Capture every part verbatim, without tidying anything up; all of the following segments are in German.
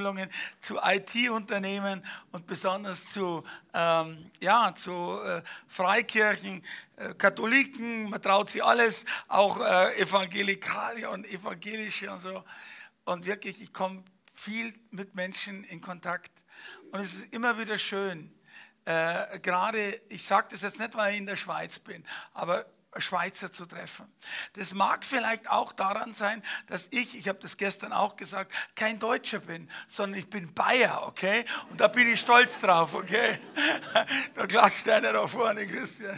Versammlungen, zu I T-Unternehmen und besonders zu, ähm, ja, zu äh, Freikirchen, äh, Katholiken, man traut sie alles, auch äh, Evangelikale und Evangelische und so. Und wirklich, ich komme viel mit Menschen in Kontakt. Und es ist immer wieder schön, äh, gerade, ich sage das jetzt nicht, weil ich in der Schweiz bin, aber Schweizer zu treffen. Das mag vielleicht auch daran sein, dass ich, ich habe das gestern auch gesagt, kein Deutscher bin, sondern ich bin Bayer, okay? Und da bin ich stolz drauf, okay? Da klatscht einer da vorne, Christian.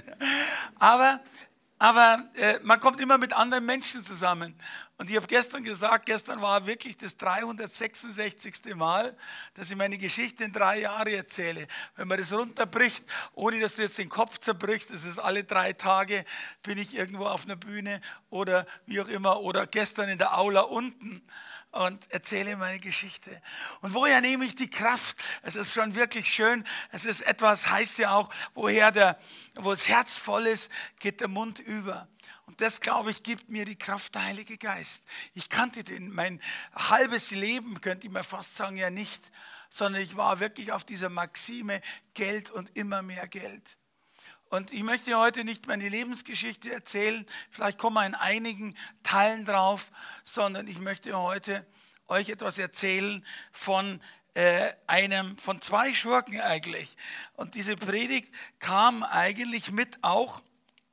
Aber, aber äh, man kommt immer mit anderen Menschen zusammen. Und ich habe gestern gesagt, gestern war wirklich das dreihundertsechsundsechzigste Mal, dass ich meine Geschichte in drei Jahren erzähle. Wenn man das runterbricht, ohne dass du jetzt den Kopf zerbrichst, ist es alle drei Tage, bin ich irgendwo auf einer Bühne oder wie auch immer, oder gestern in der Aula unten und erzähle meine Geschichte. Und woher nehme ich die Kraft? Es ist schon wirklich schön. Es ist etwas, heißt ja auch, woher der, wo das Herz voll ist, geht der Mund über. Und das, glaube ich, gibt mir die Kraft, der Heilige Geist. Ich kannte den, mein halbes Leben, könnte ich mir fast sagen, ja nicht, sondern ich war wirklich auf dieser Maxime Geld und immer mehr Geld. Und ich möchte heute nicht meine Lebensgeschichte erzählen, vielleicht kommen wir in einigen Teilen drauf, sondern ich möchte heute euch etwas erzählen von äh, einem, von zwei Schurken eigentlich. Und diese Predigt kam eigentlich mit auch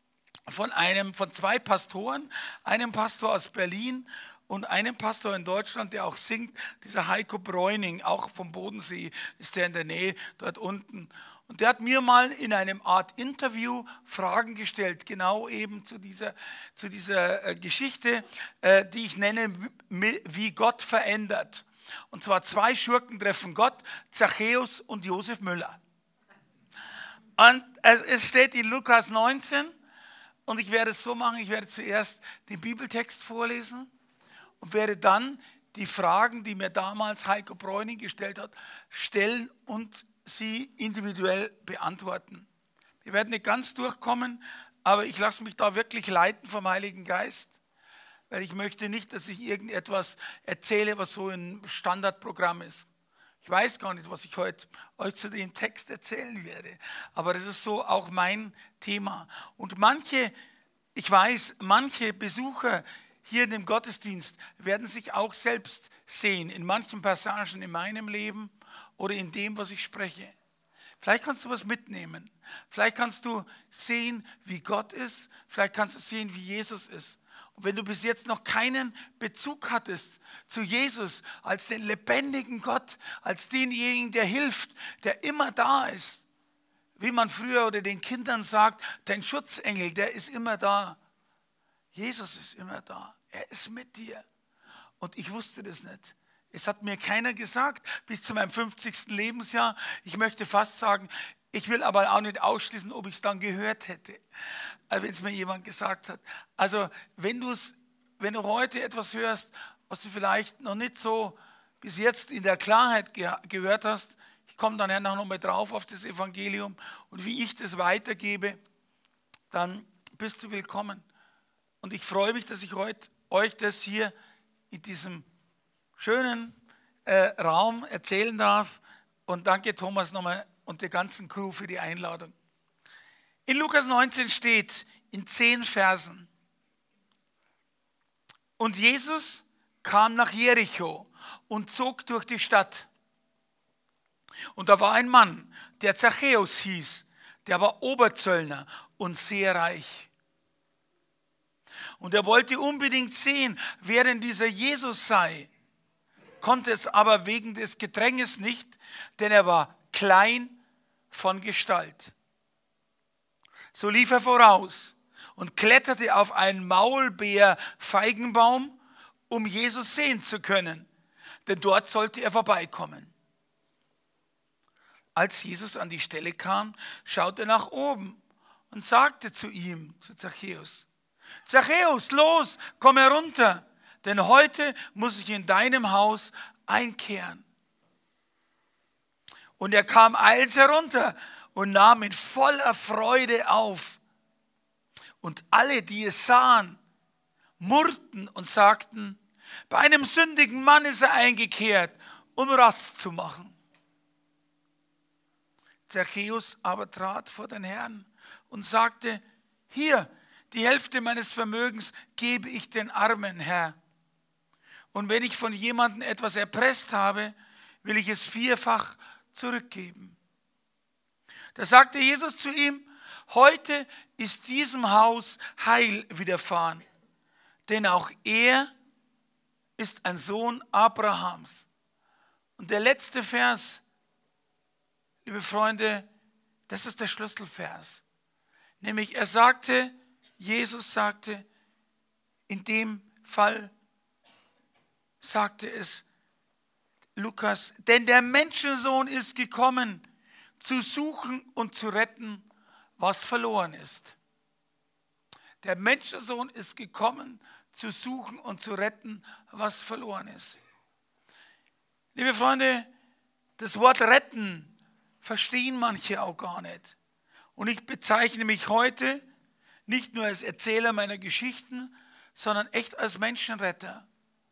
von einem, von zwei Pastoren, einem Pastor aus Berlin und einem Pastor in Deutschland, der auch singt, dieser Heiko Bräuning, auch vom Bodensee ist der in der Nähe, dort unten. Und der hat mir mal in einem Art Interview Fragen gestellt, genau eben zu dieser, zu dieser äh, Geschichte, äh, die ich nenne, wie Gott verändert. Und zwar zwei Schurken treffen Gott, Zachäus und Josef Müller. Und es steht in Lukas neunzehn, und ich werde es so machen, ich werde zuerst den Bibeltext vorlesen und werde dann die Fragen, die mir damals Heiko Bräuning gestellt hat, stellen und sie individuell beantworten. Wir werden nicht ganz durchkommen, aber ich lasse mich da wirklich leiten vom Heiligen Geist, weil ich möchte nicht, dass ich irgendetwas erzähle, was so ein Standardprogramm ist. Ich weiß gar nicht, was ich heute euch zu dem Text erzählen werde, aber das ist so auch mein Thema. Und manche, ich weiß, manche Besucher hier in dem Gottesdienst werden sich auch selbst sehen, in manchen Passagen in meinem Leben oder in dem, was ich spreche. Vielleicht kannst du was mitnehmen. Vielleicht kannst du sehen, wie Gott ist. Vielleicht kannst du sehen, wie Jesus ist. Und wenn du bis jetzt noch keinen Bezug hattest zu Jesus als den lebendigen Gott, als denjenigen, der hilft, der immer da ist, wie man früher oder den Kindern sagt, dein Schutzengel, der ist immer da. Jesus ist immer da. Er ist mit dir. Und ich wusste das nicht. Es hat mir keiner gesagt, bis zu meinem fünfzigsten Lebensjahr. Ich möchte fast sagen, ich will aber auch nicht ausschließen, ob ich es dann gehört hätte, wenn es mir jemand gesagt hat. Also wenn, du's, wenn du heute etwas hörst, was du vielleicht noch nicht so bis jetzt in der Klarheit ge- gehört hast, ich komme dann nachher noch mal drauf auf das Evangelium und wie ich das weitergebe, dann bist du willkommen. Und ich freue mich, dass ich heute euch das hier in diesem schönen äh, Raum erzählen darf. Und danke Thomas nochmal und der ganzen Crew für die Einladung. In Lukas neunzehn steht in zehn Versen: Und Jesus kam nach Jericho und zog durch die Stadt. Und da war ein Mann, der Zachäus hieß, der war Oberzöllner und sehr reich. Und er wollte unbedingt sehen, wer denn dieser Jesus sei, konnte es aber wegen des Gedränges nicht, denn er war klein von Gestalt. So lief er voraus und kletterte auf einen Maulbeerfeigenbaum, um Jesus sehen zu können, denn dort sollte er vorbeikommen. Als Jesus an die Stelle kam, schaute er nach oben und sagte zu ihm, zu Zachäus: Zachäus, los, komm herunter, denn heute muss ich in deinem Haus einkehren. Und er kam eils herunter und nahm ihn voller Freude auf. Und alle, die es sahen, murrten und sagten: Bei einem sündigen Mann ist er eingekehrt um Rast zu machen. Zachäus aber trat vor den Herrn und sagte, hier, die Hälfte meines Vermögens gebe ich den Armen, Herr. Und wenn ich von jemandem etwas erpresst habe, will ich es vierfach zurückgeben. Da sagte Jesus zu ihm, heute ist diesem Haus Heil widerfahren, denn auch er ist ein Sohn Abrahams. Und der letzte Vers, liebe Freunde, das ist der Schlüsselvers. Nämlich er sagte, Jesus sagte, in dem Fall sagte es Lukas, denn der Menschensohn ist gekommen, zu suchen und zu retten, was verloren ist. Der Menschensohn ist gekommen, zu suchen und zu retten, was verloren ist. Liebe Freunde, das Wort retten verstehen manche auch gar nicht. Und ich bezeichne mich heute nicht nur als Erzähler meiner Geschichten, sondern echt als Menschenretter.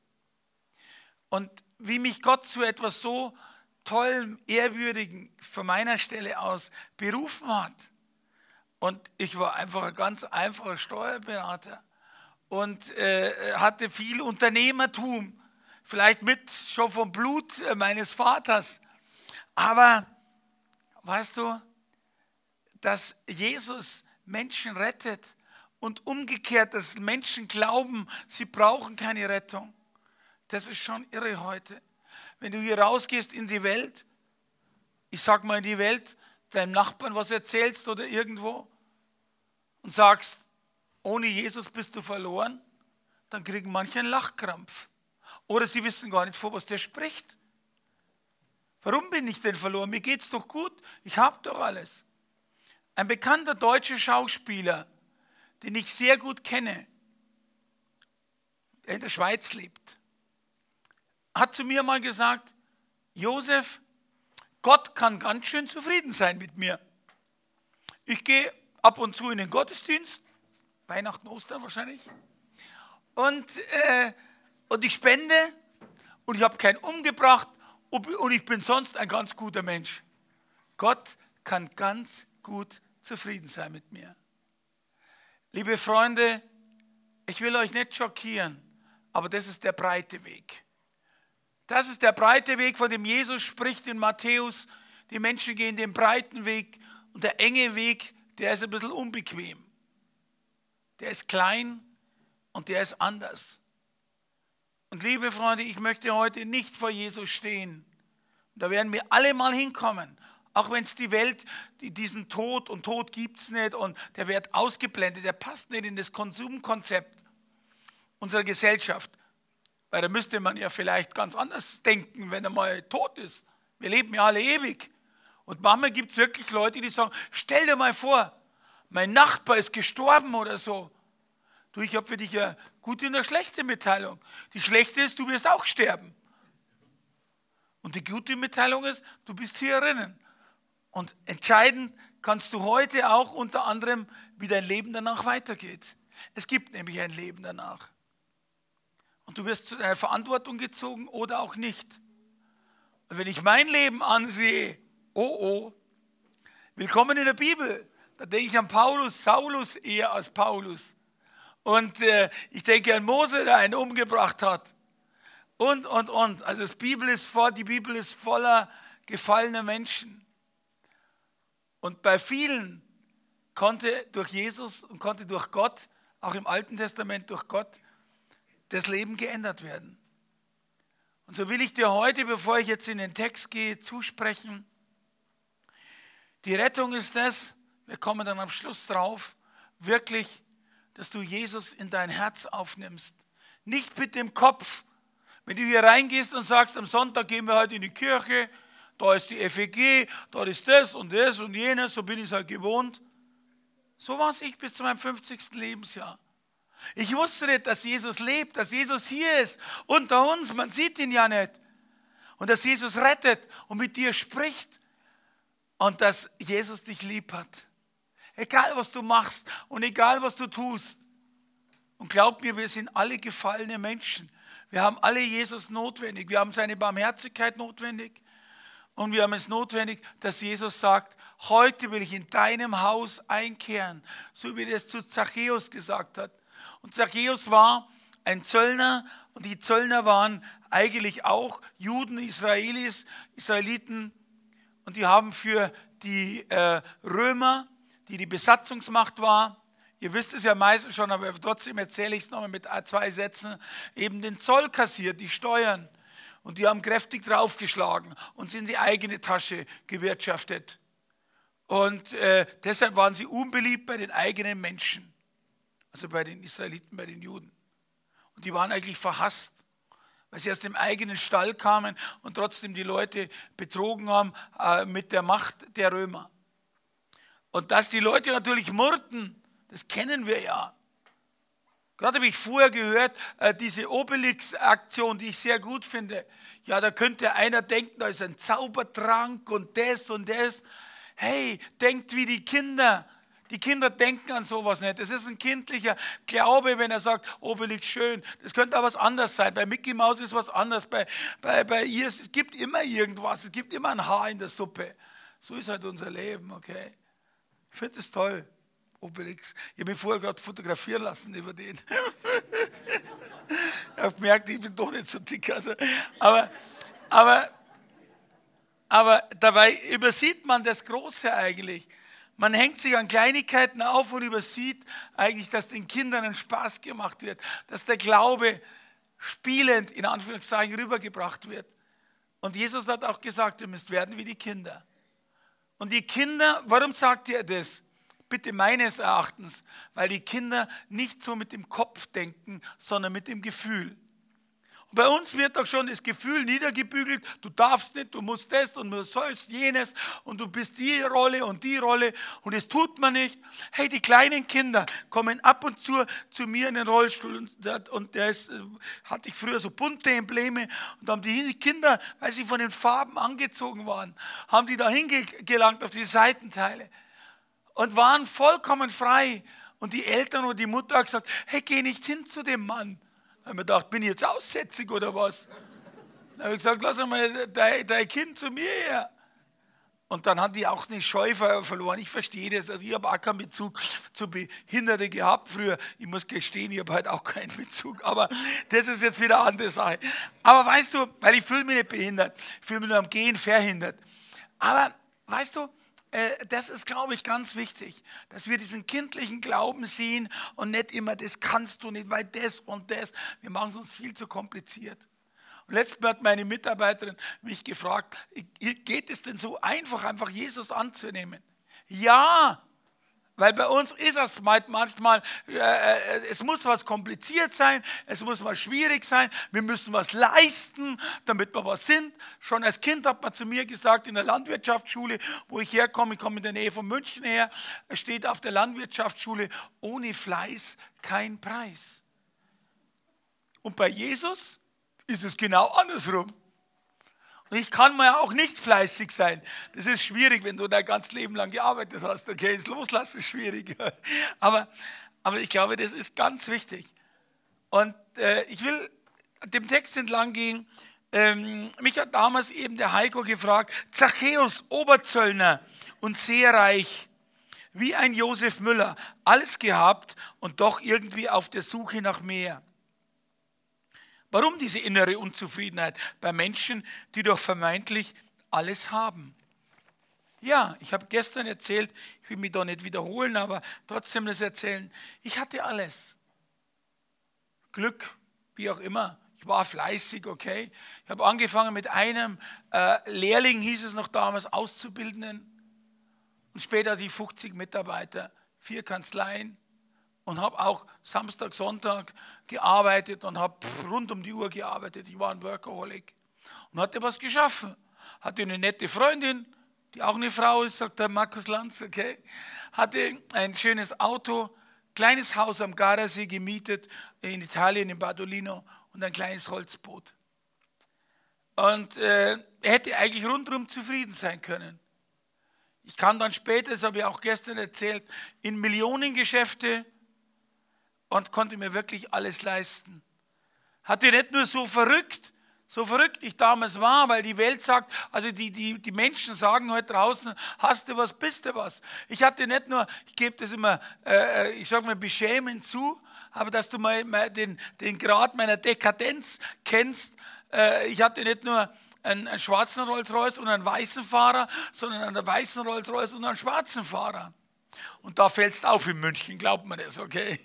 Und wie mich Gott zu etwas so Tollem, Ehrwürdigen von meiner Stelle aus berufen hat. Und ich war einfach ein ganz einfacher Steuerberater und äh, hatte viel Unternehmertum, vielleicht mit schon vom Blut meines Vaters. Aber weißt du, dass Jesus Menschen rettet und umgekehrt, dass Menschen glauben, sie brauchen keine Rettung, das ist schon irre heute. Wenn du hier rausgehst in die Welt, ich sag mal in die Welt, deinem Nachbarn was erzählst oder irgendwo und sagst, ohne Jesus bist du verloren, dann kriegen manche einen Lachkrampf. Oder sie wissen gar nicht, vor was der spricht. Warum bin ich denn verloren? Mir geht's doch gut, ich habe doch alles. Ein bekannter deutscher Schauspieler, den ich sehr gut kenne, der in der Schweiz lebt, hat zu mir mal gesagt, Josef, Gott kann ganz schön zufrieden sein mit mir. Ich gehe ab und zu in den Gottesdienst, Weihnachten, Ostern wahrscheinlich, und, äh, und ich spende und ich habe keinen umgebracht und ich bin sonst ein ganz guter Mensch. Gott kann ganz gut zufrieden sein mit mir. Liebe Freunde, ich will euch nicht schockieren, aber das ist der breite Weg. Das ist der breite Weg, von dem Jesus spricht in Matthäus. Die Menschen gehen den breiten Weg und der enge Weg, der ist ein bisschen unbequem. Der ist klein und der ist anders. Und liebe Freunde, ich möchte heute nicht vor Jesus stehen. Da werden wir alle mal hinkommen. Auch wenn es die Welt, die diesen Tod und Tod gibt es nicht und der wird ausgeblendet, der passt nicht in das Konsumkonzept unserer Gesellschaft. Weil da müsste man ja vielleicht ganz anders denken, wenn er mal tot ist. Wir leben ja alle ewig. Und manchmal gibt es wirklich Leute, die sagen, stell dir mal vor, mein Nachbar ist gestorben oder so. Du, ich habe für dich eine gute und eine schlechte Mitteilung. Die schlechte ist, du wirst auch sterben. Und die gute Mitteilung ist, du bist hier erinnern. Und entscheiden kannst du heute auch unter anderem, wie dein Leben danach weitergeht. Es gibt nämlich ein Leben danach. Und du wirst zu deiner Verantwortung gezogen oder auch nicht. Und wenn ich mein Leben ansehe, oh oh, willkommen in der Bibel. Da denke ich an Paulus, Saulus eher als Paulus. Und äh, ich denke an Mose, der einen umgebracht hat. Und, und, und. Also das Bibel ist voll, die Bibel ist voller gefallener Menschen. Und bei vielen konnte durch Jesus und konnte durch Gott, auch im Alten Testament durch Gott, das Leben geändert werden. Und so will ich dir heute, bevor ich jetzt in den Text gehe, zusprechen. Die Rettung ist das, wir kommen dann am Schluss drauf, wirklich, dass du Jesus in dein Herz aufnimmst. Nicht mit dem Kopf. Wenn du hier reingehst und sagst, am Sonntag gehen wir heute in die Kirche, da ist die F E G, da ist das und das und jenes, so bin ich es halt gewohnt. So war es ich bis zu meinem fünfzigsten Lebensjahr. Ich wusste nicht, dass Jesus lebt, dass Jesus hier ist, unter uns, man sieht ihn ja nicht. Und dass Jesus rettet und mit dir spricht und dass Jesus dich lieb hat. Egal, was du machst und egal, was du tust. Und glaub mir, wir sind alle gefallene Menschen. Wir haben alle Jesus notwendig. Wir haben seine Barmherzigkeit notwendig. Und wir haben es notwendig, dass Jesus sagt, heute will ich in deinem Haus einkehren. So wie er es zu Zachäus gesagt hat. Und Zachäus war ein Zöllner. Und die Zöllner waren eigentlich auch Juden, Israelis, Israeliten. Und die haben für die äh, Römer, die die Besatzungsmacht war, ihr wisst es ja meistens schon, aber trotzdem erzähle ich es nochmal mit zwei Sätzen, eben den Zoll kassiert, die Steuern. Und die haben kräftig draufgeschlagen und sind in die eigene Tasche gewirtschaftet. Und äh, deshalb waren sie unbeliebt bei den eigenen Menschen, also bei den Israeliten, bei den Juden. Und die waren eigentlich verhasst, weil sie aus dem eigenen Stall kamen und trotzdem die Leute betrogen haben äh, mit der Macht der Römer. Und dass die Leute natürlich murrten, das kennen wir ja. Gerade habe ich vorher gehört, äh, diese Obelix-Aktion, die ich sehr gut finde. Ja, da könnte einer denken, da ist ein Zaubertrank und das und das. Hey, denkt wie die Kinder. Die Kinder denken an sowas nicht. Das ist ein kindlicher Glaube, wenn er sagt, Obelix schön. Das könnte aber was anderes sein. Bei Mickey Mouse ist was anderes. Bei, bei, bei ihr, es gibt immer irgendwas. Es gibt immer ein Haar in der Suppe. So ist halt unser Leben, okay? Ich finde es toll. Obelix. Ich habe mich vorher gerade fotografieren lassen über den. Ich habe gemerkt, ich bin doch nicht so dick. Also, aber, aber, aber dabei übersieht man das Große eigentlich. Man hängt sich an Kleinigkeiten auf und übersieht eigentlich, dass den Kindern ein Spaß gemacht wird, dass der Glaube spielend, in Anführungszeichen, rübergebracht wird. Und Jesus hat auch gesagt, ihr müsst werden wie die Kinder. Und die Kinder, warum sagt ihr das? Bitte meines Erachtens, weil die Kinder nicht so mit dem Kopf denken, sondern mit dem Gefühl. Und bei uns wird doch schon das Gefühl niedergebügelt, du darfst nicht, du musst das und du sollst jenes und du bist die Rolle und die Rolle und das tut man nicht. Hey, die kleinen Kinder kommen ab und zu zu mir in den Rollstuhl und, und der ist, hatte ich früher so bunte Embleme und haben die Kinder, weil sie von den Farben angezogen waren, haben die da hingelangt auf die Seitenteile. Und waren vollkommen frei. Und die Eltern und die Mutter haben gesagt, hey, geh nicht hin zu dem Mann. Da haben wir gedacht, bin ich jetzt aussätzig oder was? Dann habe ich gesagt, lass mal dein, dein Kind zu mir her. Und dann haben die auch eine Scheu verloren. Ich verstehe das. Also ich habe auch keinen Bezug zu Behinderten gehabt früher. Ich muss gestehen, ich habe halt auch keinen Bezug. Aber das ist jetzt wieder eine andere Sache. Aber weißt du, weil ich fühle mich nicht behindert. Ich fühle mich nur am Gehen verhindert. Aber weißt du, das ist, glaube ich, ganz wichtig, dass wir diesen kindlichen Glauben sehen und nicht immer, das kannst du nicht, weil das und das. Wir machen es uns viel zu kompliziert. Und letztens hat meine Mitarbeiterin mich gefragt, geht es denn so einfach, einfach Jesus anzunehmen? Ja, weil bei uns ist es manchmal, äh, es muss was kompliziert sein, es muss was schwierig sein, wir müssen was leisten, damit wir was sind. Schon als Kind hat man zu mir gesagt, in der Landwirtschaftsschule, wo ich herkomme, ich komme in der Nähe von München her, steht auf der Landwirtschaftsschule, ohne Fleiß kein Preis. Und bei Jesus ist es genau andersrum. Und ich kann mal auch nicht fleißig sein. Das ist schwierig, wenn du dein ganzes Leben lang gearbeitet hast. Okay, das Loslassen ist schwierig. Aber, aber ich glaube, das ist ganz wichtig. Und äh, ich will dem Text entlang gehen. Ähm, mich hat damals eben der Heiko gefragt, Zachäus, Oberzöllner und sehr reich, wie ein Josef Müller, alles gehabt und doch irgendwie auf der Suche nach mehr. Warum diese innere Unzufriedenheit bei Menschen, die doch vermeintlich alles haben? Ja, ich habe gestern erzählt, ich will mich da nicht wiederholen, aber trotzdem das erzählen. Ich hatte alles. Glück, wie auch immer. Ich war fleißig, okay. Ich habe angefangen mit einem äh, Lehrling, hieß es noch damals, Auszubildenden. Und später die fünfzig Mitarbeiter, vier Kanzleien. Und habe auch Samstag, Sonntag gearbeitet und habe rund um die Uhr gearbeitet. Ich war ein Workaholic und hatte was geschaffen. Hatte eine nette Freundin, die auch eine Frau ist, sagt der Markus Lanz, okay. Hatte ein schönes Auto, kleines Haus am Gardasee gemietet, in Italien, in Badolino und ein kleines Holzboot. Und äh, er hätte eigentlich rundherum zufrieden sein können. Ich kam dann später, das habe ich auch gestern erzählt, in Millionengeschäfte und konnte mir wirklich alles leisten. Hat die nicht nur so verrückt, so verrückt ich damals war, weil die Welt sagt, also die, die, die Menschen sagen heute draußen, hast du was, bist du was. Ich hatte nicht nur, ich gebe das immer, äh, ich sage mal, beschämend zu, aber dass du mal, mal den, den Grad meiner Dekadenz kennst. Äh, ich hatte nicht nur einen, einen schwarzen Rolls-Royce und einen weißen Fahrer, sondern einen weißen Rolls-Royce und einen schwarzen Fahrer. Und da fällst du auf in München, glaubt man das, okay?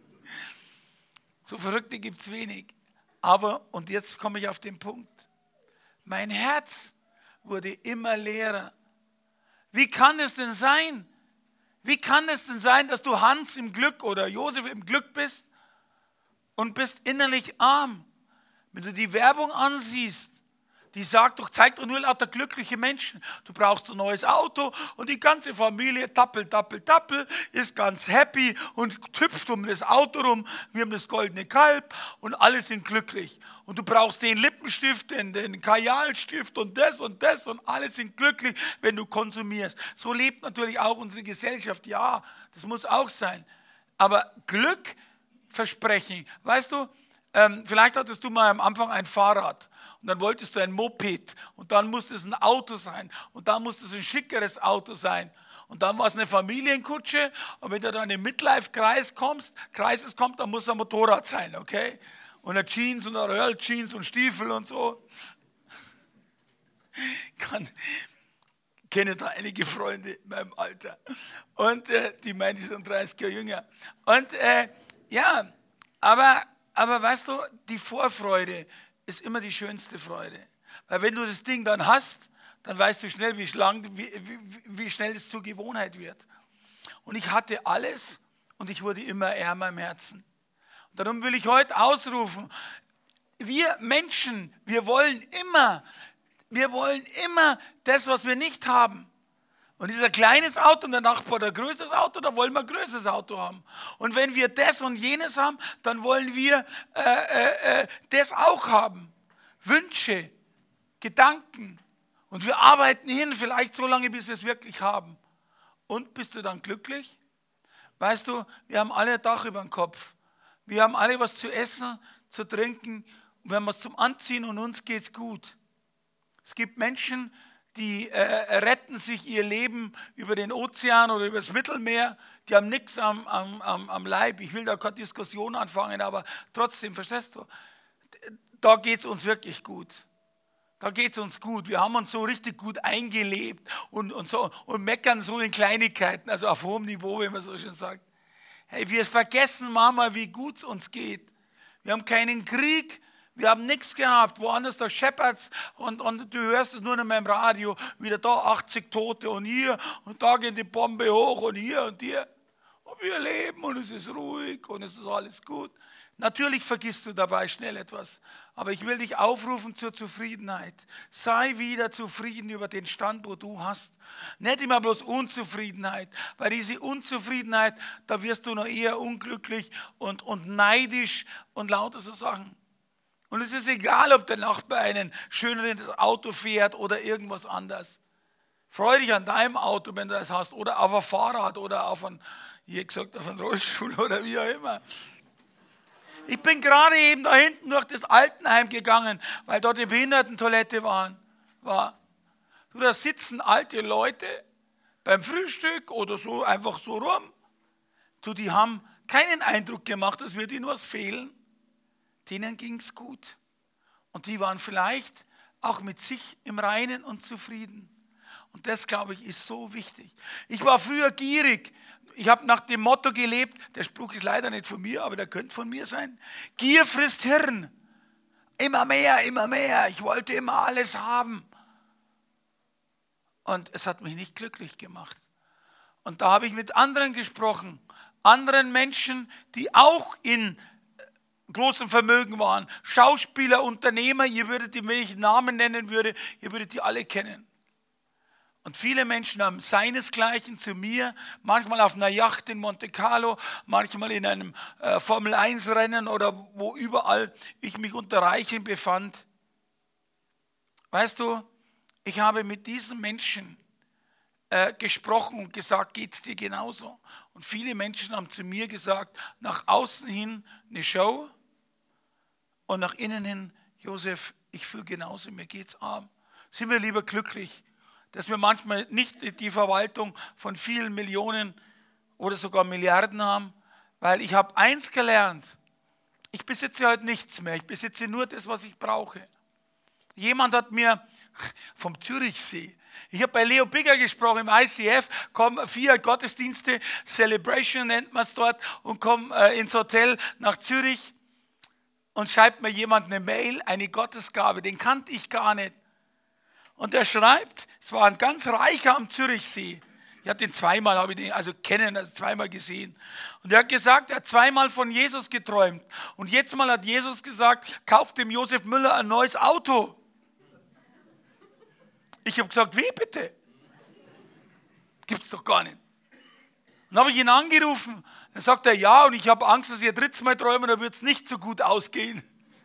So Verrückte gibt es wenig. Aber, und jetzt komme ich auf den Punkt, mein Herz wurde immer leerer. Wie kann es denn sein? Wie kann es denn sein, dass du Hans im Glück oder Josef im Glück bist und bist innerlich arm? Wenn du die Werbung ansiehst, die sagt doch, zeigt doch nur lauter glückliche Menschen. Du brauchst ein neues Auto und die ganze Familie tappel, tappel, tappel, ist ganz happy und hüpft um das Auto rum. Wir haben das goldene Kalb und alle sind glücklich. Und du brauchst den Lippenstift, den, den Kajalstift und das und das und alle sind glücklich, wenn du konsumierst. So lebt natürlich auch unsere Gesellschaft. Ja, das muss auch sein. Aber Glück versprechen, weißt du, ähm, vielleicht hattest du mal am Anfang ein Fahrrad. Und dann wolltest du ein Moped und dann musste es ein Auto sein und dann musste es ein schickeres Auto sein. Und dann war es eine Familienkutsche und wenn du dann in den Midlife-Kreis kommst, Kreises kommt, dann muss es ein Motorrad sein, okay? Und eine Jeans und eine Earl Jeans und Stiefel und so. Kann, kenne da einige Freunde in meinem Alter. Und äh, die meinen, die sind dreißig Jahre jünger. Und äh, ja, aber, aber weißt du, die Vorfreude ist immer die schönste Freude. Weil wenn du das Ding dann hast, dann weißt du schnell, wie, schlank, wie, wie, wie schnell es zur Gewohnheit wird. Und ich hatte alles und ich wurde immer ärmer im Herzen. Und darum will ich heute ausrufen, wir Menschen, wir wollen immer, wir wollen immer das, was wir nicht haben. Und dieser kleines Auto und der Nachbar hat ein größeres Auto, da wollen wir ein größeres Auto haben. Und wenn wir das und jenes haben, dann wollen wir äh, äh, äh, das auch haben. Wünsche, Gedanken. Und wir arbeiten hin, vielleicht so lange, bis wir es wirklich haben. Und bist du dann glücklich? Weißt du, wir haben alle ein Dach über dem Kopf. Wir haben alle was zu essen, zu trinken. Wir haben was zum Anziehen und uns geht's gut. Es gibt Menschen, die äh, retten sich ihr Leben über den Ozean oder über das Mittelmeer. Die haben nichts am, am, am, am Leib. Ich will da keine Diskussion anfangen, aber trotzdem, verstehst du? Da geht es uns wirklich gut. Da geht es uns gut. Wir haben uns so richtig gut eingelebt und, und, so, und meckern so in Kleinigkeiten, also auf hohem Niveau, wie man so schön sagt. Hey, wir vergessen manchmal, wie gut es uns geht. Wir haben keinen Krieg. Wir haben nichts gehabt, woanders da scheppert's und, und du hörst es nur noch mal im Radio, wieder da achtzig Tote und hier und da geht die Bombe hoch und hier und hier. Und wir leben und es ist ruhig und es ist alles gut. Natürlich vergisst du dabei schnell etwas, aber ich will dich aufrufen zur Zufriedenheit. Sei wieder zufrieden über den Stand, wo du hast. Nicht immer bloß Unzufriedenheit, weil diese Unzufriedenheit, da wirst du noch eher unglücklich und, und neidisch und lauter so Sachen. Und es ist egal, ob der Nachbar einen schöneres Auto fährt oder irgendwas anderes. Freu dich an deinem Auto, wenn du das hast, oder auf ein Fahrrad oder auf ein, wie gesagt, auf einen Rollstuhl oder wie auch immer. Ich bin gerade eben da hinten durch das Altenheim gegangen, weil dort die Behindertentoilette waren, war. Du, da sitzen alte Leute beim Frühstück oder so einfach so rum. Du, die haben keinen Eindruck gemacht, dass wird ihnen was fehlen. Denen ging es gut. Und die waren vielleicht auch mit sich im Reinen und zufrieden. Und das, glaube ich, ist so wichtig. Ich war früher gierig. Ich habe nach dem Motto gelebt, der Spruch ist leider nicht von mir, aber der könnte von mir sein. Gier frisst Hirn. Immer mehr, immer mehr. Ich wollte immer alles haben. Und es hat mich nicht glücklich gemacht. Und da habe ich mit anderen gesprochen. Anderen Menschen, die auch in großem Vermögen waren. Schauspieler, Unternehmer, ihr würdet die, wenn ich Namen nennen würde, ihr würdet die alle kennen. Und viele Menschen haben seinesgleichen zu mir, manchmal auf einer Yacht in Monte Carlo, manchmal in einem äh, Formel eins Rennen oder wo überall ich mich unter Reichen befand. Weißt du, ich habe mit diesen Menschen äh, gesprochen und gesagt, geht es dir genauso? Und viele Menschen haben zu mir gesagt, nach außen hin eine Show, und nach innen hin, Josef, ich fühle genauso, mir geht's arm. Sind wir lieber glücklich, dass wir manchmal nicht die Verwaltung von vielen Millionen oder sogar Milliarden haben, weil ich habe eins gelernt, ich besitze heute nichts mehr, ich besitze nur das, was ich brauche. Jemand hat mir vom Zürichsee, ich habe bei Leo Bigger gesprochen, im I C F, kommen vier Gottesdienste, Celebration nennt man es dort, und komme äh, ins Hotel nach Zürich und schreibt mir jemand eine Mail, eine Gottesgabe, den kannte ich gar nicht. Und der schreibt, es war ein ganz Reicher am Zürichsee. Ich habe den zweimal, habe ich den also kennen, also zweimal gesehen. Und er hat gesagt, er hat zweimal von Jesus geträumt. Und jetzt mal hat Jesus gesagt, kauft dem Josef Müller ein neues Auto. Ich habe gesagt, wie bitte? Gibt's doch gar nicht. Dann habe ich ihn angerufen. Dann sagt er, ja, und ich habe Angst, dass ich ein drittes Mal träume, dann wird es nicht so gut ausgehen.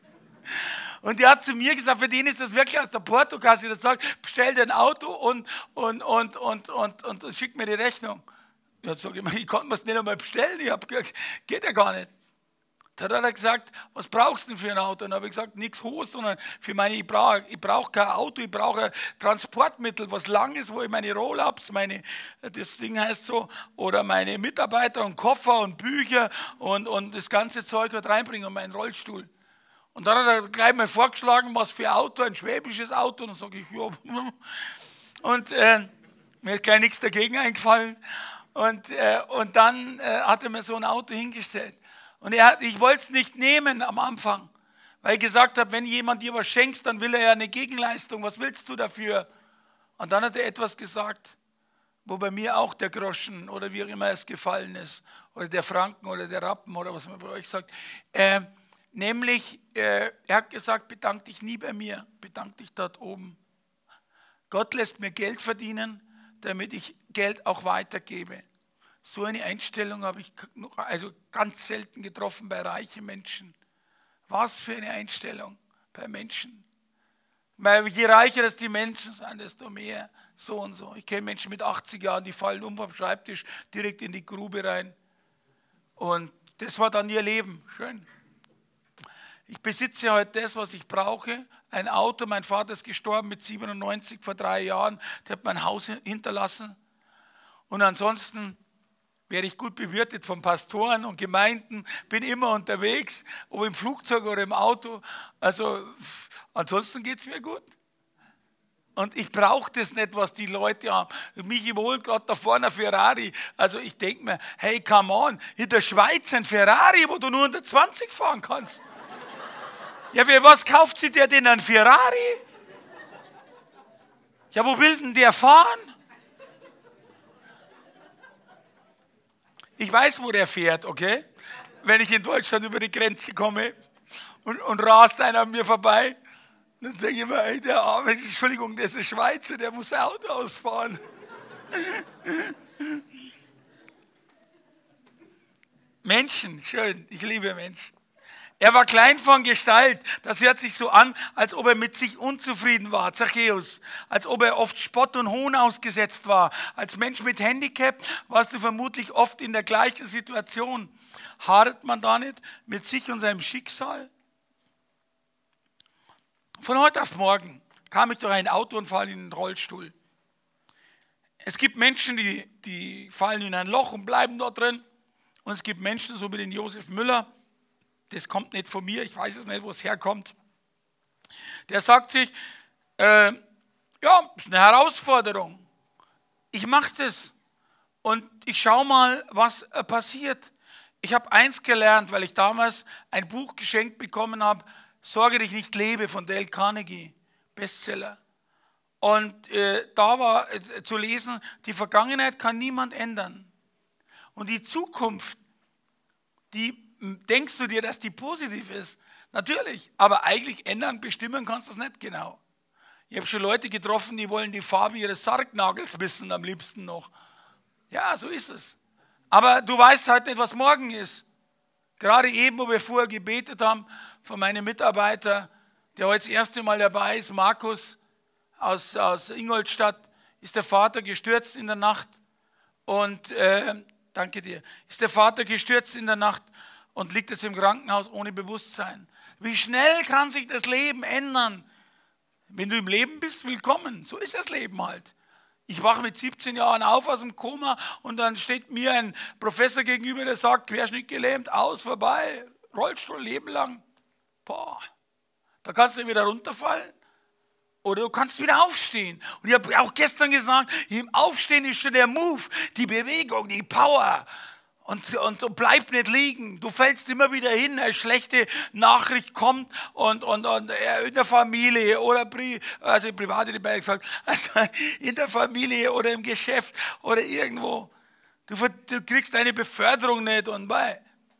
Und er hat zu mir gesagt, für den ist das wirklich aus der Portokasse, der sagt, bestell dir ein Auto und, und, und, und, und, und, und schick mir die Rechnung. Ich habe gesagt, ich konnte mir es nicht einmal bestellen, ich habe gesagt, geht ja gar nicht. Dann hat er gesagt, was brauchst du denn für ein Auto? Und dann habe ich gesagt, nichts Hohes, sondern für meine, ich brauche ich brauch kein Auto, ich brauche ein Transportmittel, was lang ist, wo ich meine Roll-Ups, meine, das Ding heißt so, oder meine Mitarbeiter und Koffer und Bücher und, und das ganze Zeug halt reinbringen und meinen Rollstuhl. Und dann hat er gleich mal vorgeschlagen, was für ein Auto, ein schwäbisches Auto. Und dann sage ich, ja. Und äh, mir ist gleich nichts dagegen eingefallen. Und, äh, und dann äh, hat er mir so ein Auto hingestellt. Und er hat, ich wollte es nicht nehmen am Anfang, weil ich gesagt habe, wenn jemand dir was schenkst, dann will er ja eine Gegenleistung. Was willst du dafür? Und dann hat er etwas gesagt, wo bei mir auch der Groschen oder wie auch immer es gefallen ist, oder der Franken oder der Rappen oder was man bei euch sagt. Äh, nämlich, äh, er hat gesagt, bedank dich nie bei mir, bedank dich dort oben. Gott lässt mir Geld verdienen, damit ich Geld auch weitergebe. So eine Einstellung habe ich also ganz selten getroffen bei reichen Menschen. Was für eine Einstellung bei Menschen. Weil je reicher das die Menschen sind, desto mehr so und so. Ich kenne Menschen mit achtzig Jahren, die fallen um vom Schreibtisch direkt in die Grube rein. Und das war dann ihr Leben. Schön. Ich besitze heute das, was ich brauche. Ein Auto, mein Vater ist gestorben mit siebenundneunzig vor drei Jahren. Der hat mein Haus hinterlassen. Und ansonsten werde ich gut bewirtet von Pastoren und Gemeinden, bin immer unterwegs, ob im Flugzeug oder im Auto. Also ansonsten geht es mir gut. Und ich brauche das nicht, was die Leute haben. Michi wohl gerade da vorne ein Ferrari. Also ich denke mir, hey, come on, in der Schweiz ein Ferrari, wo du nur hundertzwanzig fahren kannst. Ja, für was kauft sie dir denn ein Ferrari? Ja, wo will denn der fahren? Ich weiß, wo der fährt, okay? Wenn ich in Deutschland über die Grenze komme und, und rast einer an mir vorbei, dann denke ich mir, ey, der Arme, Entschuldigung, der ist ein Schweizer, der muss ein Auto ausfahren. Menschen, schön, ich liebe Menschen. Er war klein von Gestalt, das hört sich so an, als ob er mit sich unzufrieden war, Zachäus, als ob er oft Spott und Hohn ausgesetzt war. Als Mensch mit Handicap warst du vermutlich oft in der gleichen Situation. Hadert man da nicht mit sich und seinem Schicksal? Von heute auf morgen kam ich durch einen Autounfall in den Rollstuhl. Es gibt Menschen, die, die fallen in ein Loch und bleiben dort drin. Und es gibt Menschen, so wie den Josef Müller, das kommt nicht von mir, ich weiß es nicht, wo es herkommt. Der sagt sich, äh, ja, ist eine Herausforderung. Ich mache das und ich schaue mal, was äh, passiert. Ich habe eins gelernt, weil ich damals ein Buch geschenkt bekommen habe, Sorge dich nicht lebe von Dale Carnegie, Bestseller. Und äh, da war äh, zu lesen, die Vergangenheit kann niemand ändern. Und die Zukunft, die denkst du dir, dass die positiv ist? Natürlich, aber eigentlich ändern, bestimmen kannst du es nicht genau. Ich habe schon Leute getroffen, die wollen die Farbe ihres Sargnagels wissen, am liebsten noch. Ja, so ist es. Aber du weißt halt nicht, was morgen ist. Gerade eben, wo wir vorher gebetet haben, von meinem Mitarbeiter, der heute das erste Mal dabei ist, Markus aus, aus Ingolstadt, ist der Vater gestürzt in der Nacht. Und, äh, danke dir, ist der Vater gestürzt in der Nacht und liegt jetzt im Krankenhaus ohne Bewusstsein. Wie schnell kann sich das Leben ändern? Wenn du im Leben bist, willkommen. So ist das Leben halt. Ich wache mit siebzehn Jahren auf aus dem Koma und dann steht mir ein Professor gegenüber, der sagt, Querschnitt gelähmt, aus, vorbei, Rollstuhl, Leben lang. Boah, da kannst du wieder runterfallen oder du kannst wieder aufstehen. Und ich habe auch gestern gesagt, im Aufstehen ist schon der Move, die Bewegung, die Power. Und, und, und bleib nicht liegen. Du fällst immer wieder hin, eine schlechte Nachricht kommt und, und, und in der Familie oder pri, also privat hätte ich gesagt, also in der Familie oder im Geschäft oder irgendwo. Du, du kriegst deine Beförderung nicht und bei.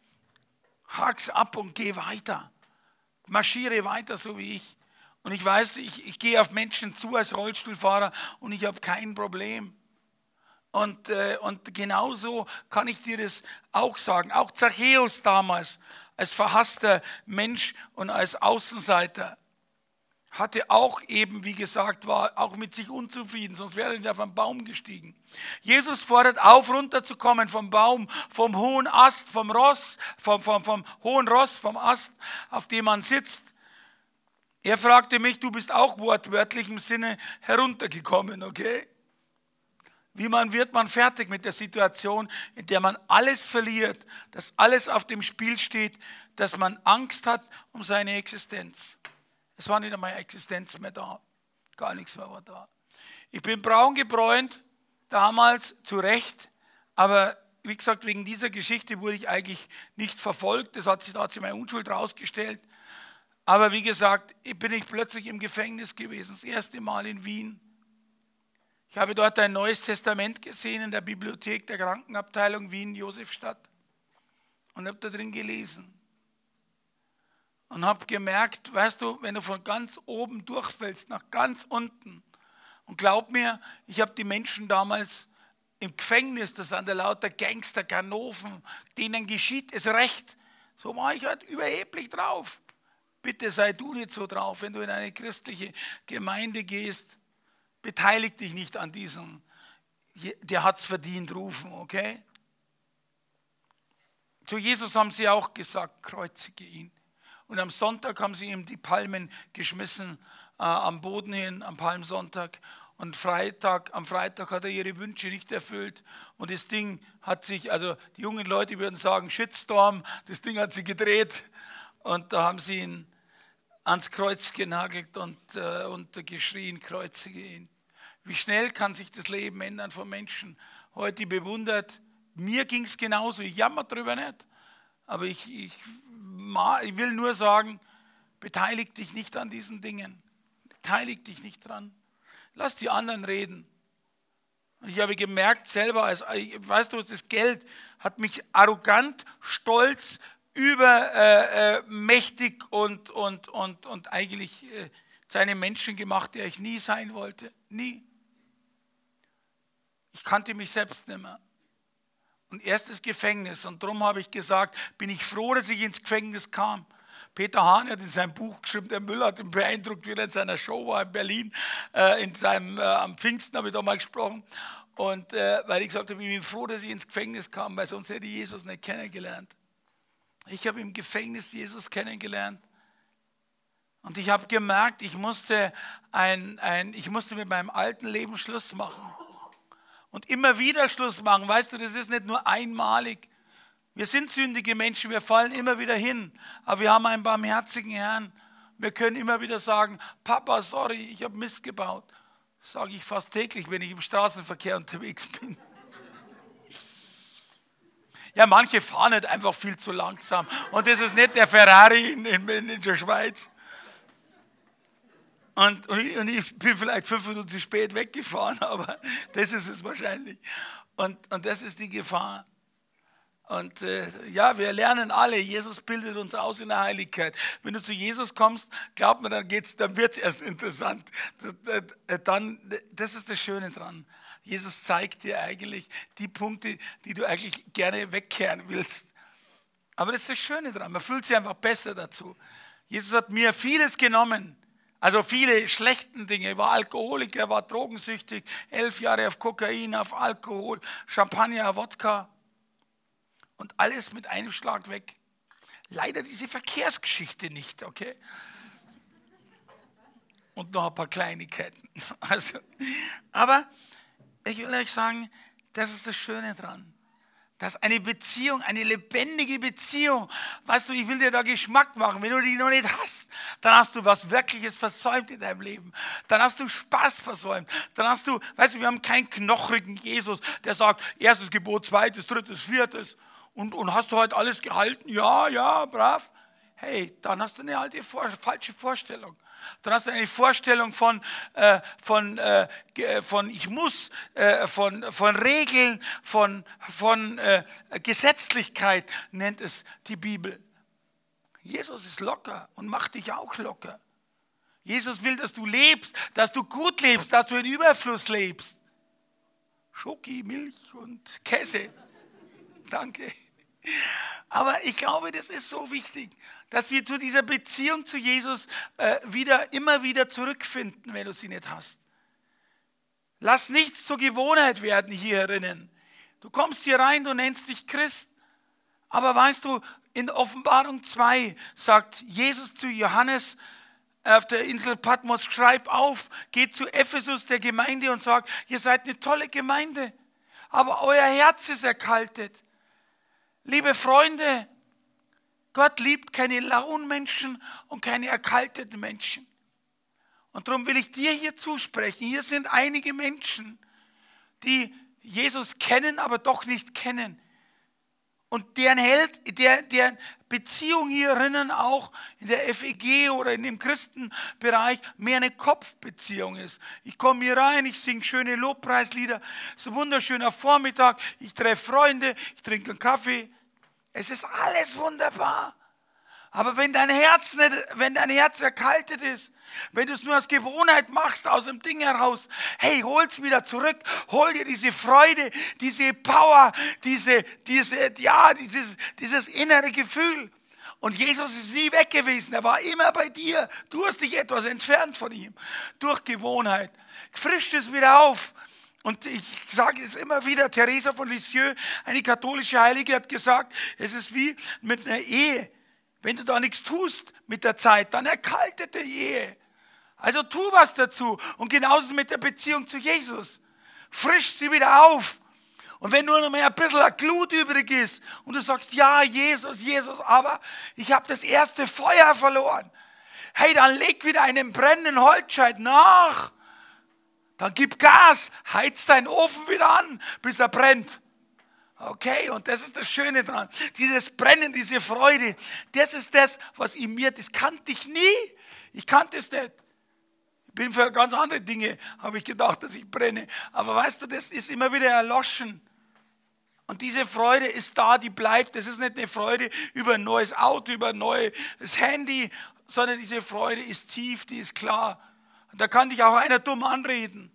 Hak's ab und geh weiter. Marschiere weiter, so wie ich. Und ich weiß, ich, ich gehe auf Menschen zu als Rollstuhlfahrer und ich habe kein Problem. Und, äh, und genauso kann ich dir das auch sagen. Auch Zachäus damals, als verhasster Mensch und als Außenseiter, hatte auch eben, wie gesagt, war auch mit sich unzufrieden, sonst wäre er auf einen Baum gestiegen. Jesus fordert auf, runterzukommen vom Baum, vom hohen Ast, vom Ross, vom, vom, vom hohen Ross, vom Ast, auf dem man sitzt. Er fragte mich, du bist auch wortwörtlich im Sinne heruntergekommen, okay? Wie man wird man fertig mit der Situation, in der man alles verliert, dass alles auf dem Spiel steht, dass man Angst hat um seine Existenz. Es war nicht einmal Existenz mehr da, gar nichts mehr war da. Ich bin braun gebräunt, damals zu Recht, aber wie gesagt, wegen dieser Geschichte wurde ich eigentlich nicht verfolgt, das hat sich, da hat sich meine Unschuld rausgestellt. Aber wie gesagt, bin ich plötzlich im Gefängnis gewesen, das erste Mal in Wien. Ich habe dort ein Neues Testament gesehen in der Bibliothek der Krankenabteilung Wien-Josefstadt und habe da drin gelesen und habe gemerkt, weißt du, wenn du von ganz oben durchfällst nach ganz unten und glaub mir, ich habe die Menschen damals im Gefängnis, das sind da lauter Gangster, Ganoven, denen geschieht es recht, so war ich halt überheblich drauf. Bitte sei du nicht so drauf, wenn du in eine christliche Gemeinde gehst. Beteilig dich nicht an diesem, der hat es verdient, rufen, okay? Zu Jesus haben sie auch gesagt, kreuzige ihn. Und am Sonntag haben sie ihm die Palmen geschmissen, äh, am Boden hin, am Palmsonntag. Und Freitag, am Freitag hat er ihre Wünsche nicht erfüllt. Und das Ding hat sich, also die jungen Leute würden sagen, Shitstorm, das Ding hat sich gedreht. Und da haben sie ihn ans Kreuz genagelt und, äh, und geschrien, kreuzige ihn. Wie schnell kann sich das Leben ändern von Menschen? Heute bewundert, mir ging es genauso, ich jammer darüber nicht. Aber ich, ich, ich will nur sagen, beteilig dich nicht an diesen Dingen. Beteilig dich nicht dran. Lass die anderen reden. Und ich habe gemerkt selber, als, weißt du, das Geld hat mich arrogant, stolz, übermächtig äh, und, und, und, und eigentlich äh, zu einem Menschen gemacht, der ich nie sein wollte. Nie. Ich kannte mich selbst nicht mehr. Und erst das Gefängnis. Und darum habe ich gesagt, bin ich froh, dass ich ins Gefängnis kam. Peter Hahn hat in seinem Buch geschrieben, der Müller hat ihn beeindruckt, wie er in seiner Show war in Berlin. Äh, in seinem, äh, am Pfingsten habe ich da mal gesprochen. Und äh, weil ich gesagt habe, ich bin froh, dass ich ins Gefängnis kam, weil sonst hätte ich Jesus nicht kennengelernt. Ich habe im Gefängnis Jesus kennengelernt. Und ich habe gemerkt, ich musste, ein, ein, ich musste mit meinem alten Leben Schluss machen. Und immer wieder Schluss machen. Weißt du, das ist nicht nur einmalig. Wir sind sündige Menschen, wir fallen immer wieder hin. Aber wir haben einen barmherzigen Herrn. Wir können immer wieder sagen, Papa, sorry, ich habe Mist gebaut. Das sage ich fast täglich, wenn ich im Straßenverkehr unterwegs bin. Ja, manche fahren nicht einfach viel zu langsam. Und das ist nicht der Ferrari in, in, in der Schweiz. Und, und, ich, und ich bin vielleicht fünf Minuten zu spät weggefahren, aber das ist es wahrscheinlich. Und, und das ist die Gefahr. Und äh, ja, wir lernen alle, Jesus bildet uns aus in der Heiligkeit. Wenn du zu Jesus kommst, glaub mir, dann, geht's, dann wird es erst interessant. Das, das, dann, das ist das Schöne dran. Jesus zeigt dir eigentlich die Punkte, die du eigentlich gerne wegkehren willst. Aber das ist das Schöne dran, man fühlt sich einfach besser dazu. Jesus hat mir vieles genommen. Also viele schlechten Dinge. Ich war Alkoholiker, war drogensüchtig, elf Jahre auf Kokain, auf Alkohol, Champagner, Wodka. Und alles mit einem Schlag weg. Leider diese Verkehrsgeschichte nicht, okay? Und noch ein paar Kleinigkeiten. Also, aber ich will euch sagen, das ist das Schöne dran. Dass eine Beziehung, eine lebendige Beziehung, weißt du, ich will dir da Geschmack machen, wenn du die noch nicht hast, dann hast du was Wirkliches versäumt in deinem Leben. Dann hast du Spaß versäumt. Dann hast du, weißt du, wir haben keinen knochigen Jesus, der sagt, erstes Gebot, zweites, drittes, viertes. Und, und hast du heute alles gehalten? Ja, ja, brav. Hey, dann hast du eine alte, falsche Vorstellung. Dann hast du eine Vorstellung von, äh, von, äh, von ich muss, äh, von, von Regeln, von, von äh, Gesetzlichkeit, nennt es die Bibel. Jesus ist locker und macht dich auch locker. Jesus will, dass du lebst, dass du gut lebst, dass du in Überfluss lebst. Schoki, Milch und Käse. Danke. Aber ich glaube, das ist so wichtig, dass wir zu dieser Beziehung zu Jesus äh, wieder, immer wieder zurückfinden, wenn du sie nicht hast. Lass nichts zur Gewohnheit werden hier drinnen. Du kommst hier rein, du nennst dich Christ, aber weißt du, in Offenbarung zwei sagt Jesus zu Johannes auf der Insel Patmos, schreib auf, geht zu Ephesus, der Gemeinde, und sagt, ihr seid eine tolle Gemeinde, aber euer Herz ist erkaltet. Liebe Freunde, Gott liebt keine lauen Menschen und keine erkalteten Menschen. Und darum will ich dir hier zusprechen. Hier sind einige Menschen, die Jesus kennen, aber doch nicht kennen. Und deren, Held, der, deren Beziehung hierinnen auch in der F E G oder in dem Christenbereich mehr eine Kopfbeziehung ist. Ich komme hier rein, ich singe schöne Lobpreislieder, es ist ein wunderschöner Vormittag, ich treffe Freunde, ich trinke einen Kaffee. Es ist alles wunderbar. Aber wenn dein Herz nicht, wenn dein Herz erkaltet ist, wenn du es nur aus Gewohnheit machst, aus dem Ding heraus, hey, hol's wieder zurück, hol dir diese Freude, diese Power, diese, diese, ja, dieses, dieses innere Gefühl. Und Jesus ist nie weg gewesen, er war immer bei dir. Du hast dich etwas entfernt von ihm, durch Gewohnheit. Frisch es wieder auf. Und ich sage es immer wieder, Teresa von Lisieux, eine katholische Heilige, hat gesagt, es ist wie mit einer Ehe. Wenn du da nichts tust mit der Zeit, dann erkaltet die Ehe. Also tu was dazu. Und genauso mit der Beziehung zu Jesus. Frisch sie wieder auf. Und wenn nur noch mehr ein bisschen eine Glut übrig ist und du sagst, ja, Jesus, Jesus, aber ich habe das erste Feuer verloren. Hey, dann leg wieder einen brennenden Holzscheit nach. Dann gib Gas, heiz deinen Ofen wieder an, bis er brennt. Okay, und das ist das Schöne dran. Dieses Brennen, diese Freude, das ist das, was in mir, das kannte ich nie. Ich kannte es nicht. Ich bin für ganz andere Dinge, habe ich gedacht, dass ich brenne. Aber weißt du, das ist immer wieder erloschen. Und diese Freude ist da, die bleibt. Das ist nicht eine Freude über ein neues Auto, über ein neues Handy, sondern diese Freude ist tief, die ist klar. Und da kann dich auch einer dumm anreden.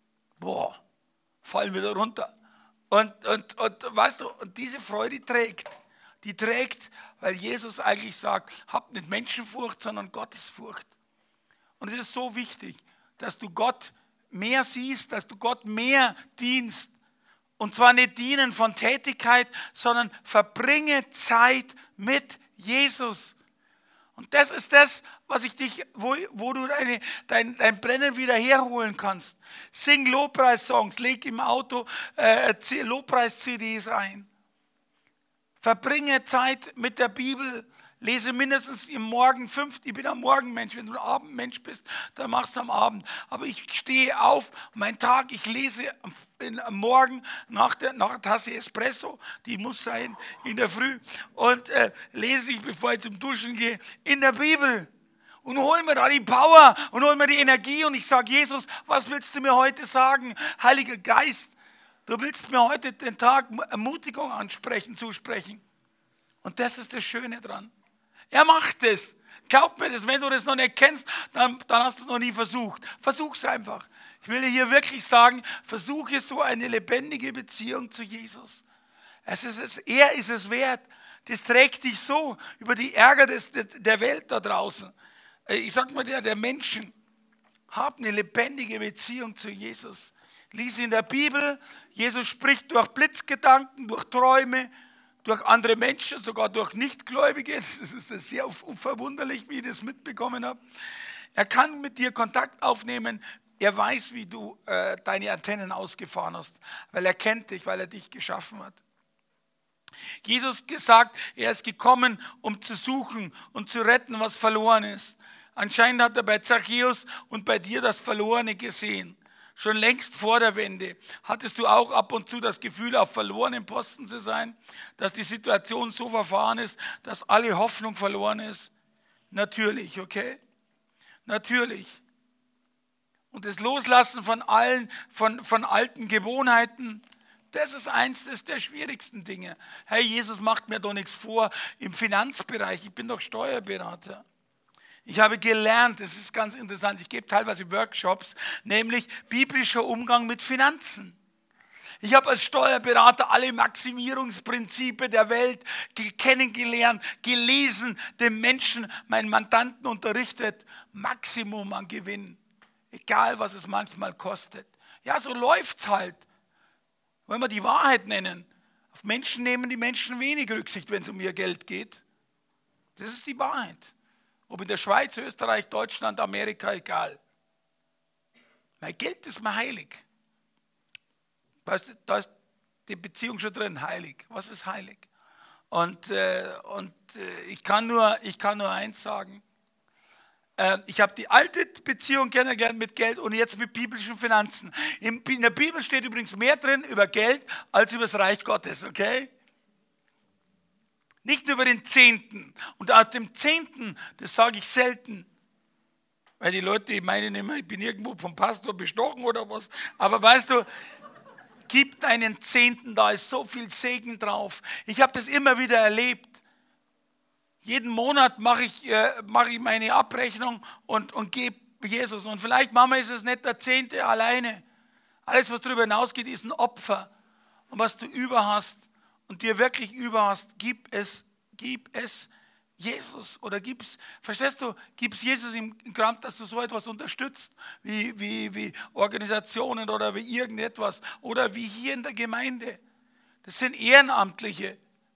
Boah, fallen wir da runter. Und, und, und weißt du, und diese Freude trägt. Die trägt, weil Jesus eigentlich sagt, habt nicht Menschenfurcht, sondern Gottesfurcht. Und es ist so wichtig, dass du Gott mehr siehst, dass du Gott mehr dienst. Und zwar nicht dienen von Tätigkeit, sondern verbringe Zeit mit Jesus. Und das ist das, was ich dich, wo, wo du deine, dein, dein Brennen wieder herholen kannst. Sing Lobpreis-Songs, leg im Auto äh, Lobpreis-C Ds ein. Verbringe Zeit mit der Bibel. Lese mindestens im Morgen fünf, ich bin ein Morgenmensch, wenn du ein Abendmensch bist, dann machst du am Abend. Aber ich stehe auf, mein Tag, ich lese am Morgen nach der, nach der Tasse Espresso, die muss sein in der Früh, und äh, lese ich, bevor ich zum Duschen gehe, in der Bibel. Und hol mir da die Power und hol mir die Energie und ich sage, Jesus, was willst du mir heute sagen? Heiliger Geist, du willst mir heute den Tag Ermutigung ansprechen, zusprechen. Und das ist das Schöne dran. Er macht es. Glaub mir das, wenn du das noch nicht kennst, dann, dann hast du es noch nie versucht. Versuch es einfach. Ich will dir hier wirklich sagen, versuche so eine lebendige Beziehung zu Jesus. Es ist es, er ist es wert. Das trägt dich so über die Ärger des, der Welt da draußen. Ich sag mal, der, der Menschen. Hab eine lebendige Beziehung zu Jesus. Lies in der Bibel, Jesus spricht durch Blitzgedanken, durch Träume, durch andere Menschen, sogar durch Nichtgläubige. Das ist sehr verwunderlich, wie ich das mitbekommen habe. Er kann mit dir Kontakt aufnehmen. Er weiß, wie du äh, deine Antennen ausgefahren hast, weil er kennt dich, weil er dich geschaffen hat. Jesus gesagt, er ist gekommen, um zu suchen und zu retten, was verloren ist. Anscheinend hat er bei Zachäus und bei dir das Verlorene gesehen. Schon längst vor der Wende. Hattest du auch ab und zu das Gefühl, auf verlorenen Posten zu sein? Dass die Situation so verfahren ist, dass alle Hoffnung verloren ist? Natürlich, okay? Natürlich. Und das Loslassen von allen, von, von alten Gewohnheiten, das ist eins der schwierigsten Dinge. Hey, Jesus macht mir doch nichts vor im Finanzbereich. Ich bin doch Steuerberater. Ich habe gelernt, das ist ganz interessant, ich gebe teilweise Workshops, nämlich biblischer Umgang mit Finanzen. Ich habe als Steuerberater alle Maximierungsprinzipien der Welt kennengelernt, gelesen, den Menschen, meinen Mandanten unterrichtet, Maximum an Gewinn, egal was es manchmal kostet. Ja, so läuft es halt. Wollen wir die Wahrheit nennen? Auf Menschen nehmen die Menschen wenig Rücksicht, wenn es um ihr Geld geht. Das ist die Wahrheit. Ob in der Schweiz, Österreich, Deutschland, Amerika, egal. Mein Geld ist mir heilig. Da ist, da ist die Beziehung schon drin, heilig. Was ist heilig? Und, äh, und äh, ich, kann nur, ich kann nur eins sagen. Äh, ich habe die alte Beziehung kennengelernt mit Geld und jetzt mit biblischen Finanzen. In, in der Bibel steht übrigens mehr drin über Geld als über das Reich Gottes, okay? Nicht nur über den Zehnten. Und aus dem Zehnten, das sage ich selten, weil die Leute meinen immer, ich bin irgendwo vom Pastor bestochen oder was. Aber weißt du, gib deinen Zehnten, da ist so viel Segen drauf. Ich habe das immer wieder erlebt. Jeden Monat mache ich, äh, mache ich meine Abrechnung und, und gebe Jesus. Und vielleicht, Mama, ist es nicht der Zehnte alleine. Alles, was darüber hinausgeht, ist ein Opfer. Und was du über hast, und dir wirklich über hast, gib es, gib es Jesus oder gib's, verstehst du, gib's Jesus im Gramm, dass du so etwas unterstützt, wie, wie, wie Organisationen oder wie irgendetwas oder wie hier in der Gemeinde. Das sind Ehrenamtliche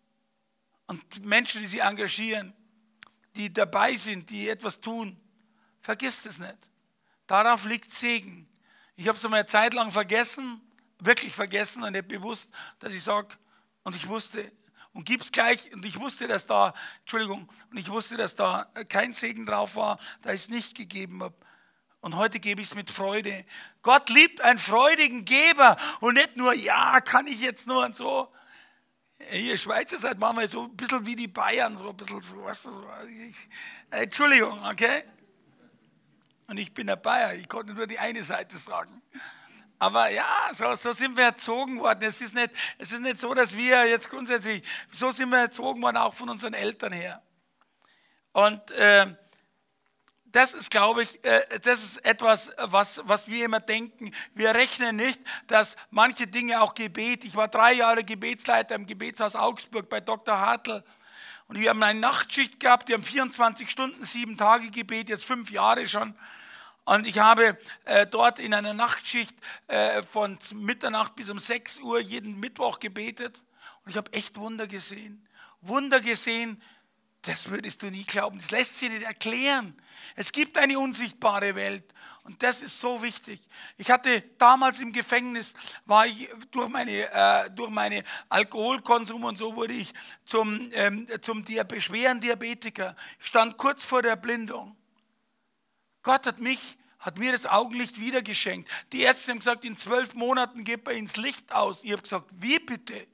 und Menschen, die sich engagieren, die dabei sind, die etwas tun. Vergiss das nicht. Darauf liegt Segen. Ich habe es einmal eine Zeit lang vergessen, wirklich vergessen und nicht bewusst, dass ich sage, und ich wusste, und gib's gleich, und ich wusste, dass da, Entschuldigung, und ich wusste, dass da kein Segen drauf war, da ich es nicht gegeben habe. Und heute gebe ich es mit Freude. Gott liebt einen freudigen Geber und nicht nur, ja, kann ich jetzt nur und so. Ihr Schweizer seid manchmal so ein bisschen wie die Bayern, so ein bisschen, weißt du, so. Ich, Entschuldigung, okay? Und ich bin der Bayer, ich konnte nur die eine Seite sagen. Aber ja, so, so sind wir erzogen worden. Es ist, nicht, es ist nicht so, dass wir jetzt grundsätzlich, so sind wir erzogen worden, auch von unseren Eltern her. Und äh, das ist, glaube ich, äh, das ist etwas, was, was wir immer denken. Wir rechnen nicht, dass manche Dinge auch Gebet, ich war drei Jahre Gebetsleiter im Gebetshaus Augsburg bei Doktor Hartl. Und wir haben eine Nachtschicht gehabt, die haben vierundzwanzig Stunden, sieben Tage Gebet, jetzt fünf Jahre schon. Und ich habe äh, dort in einer Nachtschicht äh, von Mitternacht bis um sechs Uhr jeden Mittwoch gebetet. Und ich habe echt Wunder gesehen. Wunder gesehen, das würdest du nie glauben. Das lässt sich nicht erklären. Es gibt eine unsichtbare Welt. Und das ist so wichtig. Ich hatte damals im Gefängnis, war ich durch meine, äh, durch meine Alkoholkonsum und so wurde ich zum, ähm, zum Diabe- schweren Diabetiker. Ich stand kurz vor der Erblindung. Gott hat mich, hat mir das Augenlicht wieder geschenkt. Die Ärzte haben gesagt, in zwölf Monaten geht bei Ihnen das Licht aus. Ich habe gesagt, wie bitte?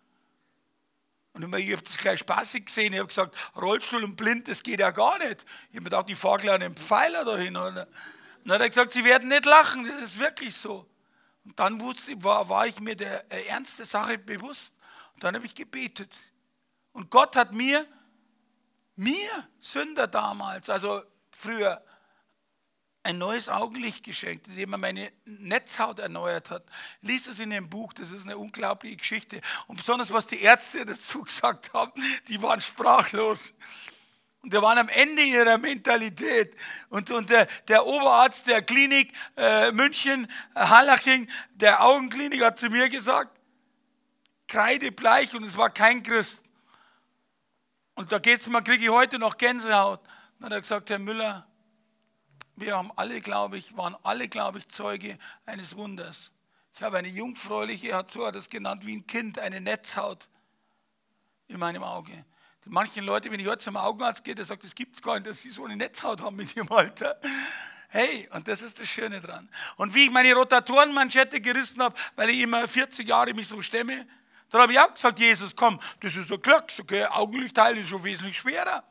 Und ich habe das gleich spaßig gesehen. Ich habe gesagt, Rollstuhl und blind, das geht ja gar nicht. Ich habe mir gedacht, ich fahre gleich einen Pfeiler dahin. Und dann hat er gesagt, Sie werden nicht lachen, das ist wirklich so. Und dann wusste, war, war ich mir der Ernst der Sache bewusst. Und dann habe ich gebetet. Und Gott hat mir, mir, Sünder damals, also früher, ein neues Augenlicht geschenkt, indem er meine Netzhaut erneuert hat. Lies das in dem Buch, das ist eine unglaubliche Geschichte. Und besonders, was die Ärzte dazu gesagt haben, die waren sprachlos. Und die waren am Ende ihrer Mentalität. Und, und der, der Oberarzt der Klinik äh, München, äh, Hallaching, der Augenklinik, hat zu mir gesagt, kreidebleich und es war kein Christ. Und da geht's mir, kriege ich heute noch Gänsehaut. Dann hat er gesagt, Herr Müller, wir haben alle, glaube ich, waren alle, glaube ich, Zeuge eines Wunders. Ich habe eine jungfräuliche, hat so hat das genannt, wie ein Kind, eine Netzhaut in meinem Auge. Die manchen Leute, wenn ich heute zum Augenarzt gehe, der sagt, das gibt es gar nicht, dass sie so eine Netzhaut haben mit ihrem Alter. Hey, und das ist das Schöne dran. Und wie ich meine Rotatorenmanschette gerissen habe, weil ich immer vierzig Jahre mich so stemme, dann habe ich auch gesagt, Jesus, komm, das ist so Klacks, okay, Augenlichteil ist schon wesentlich schwerer.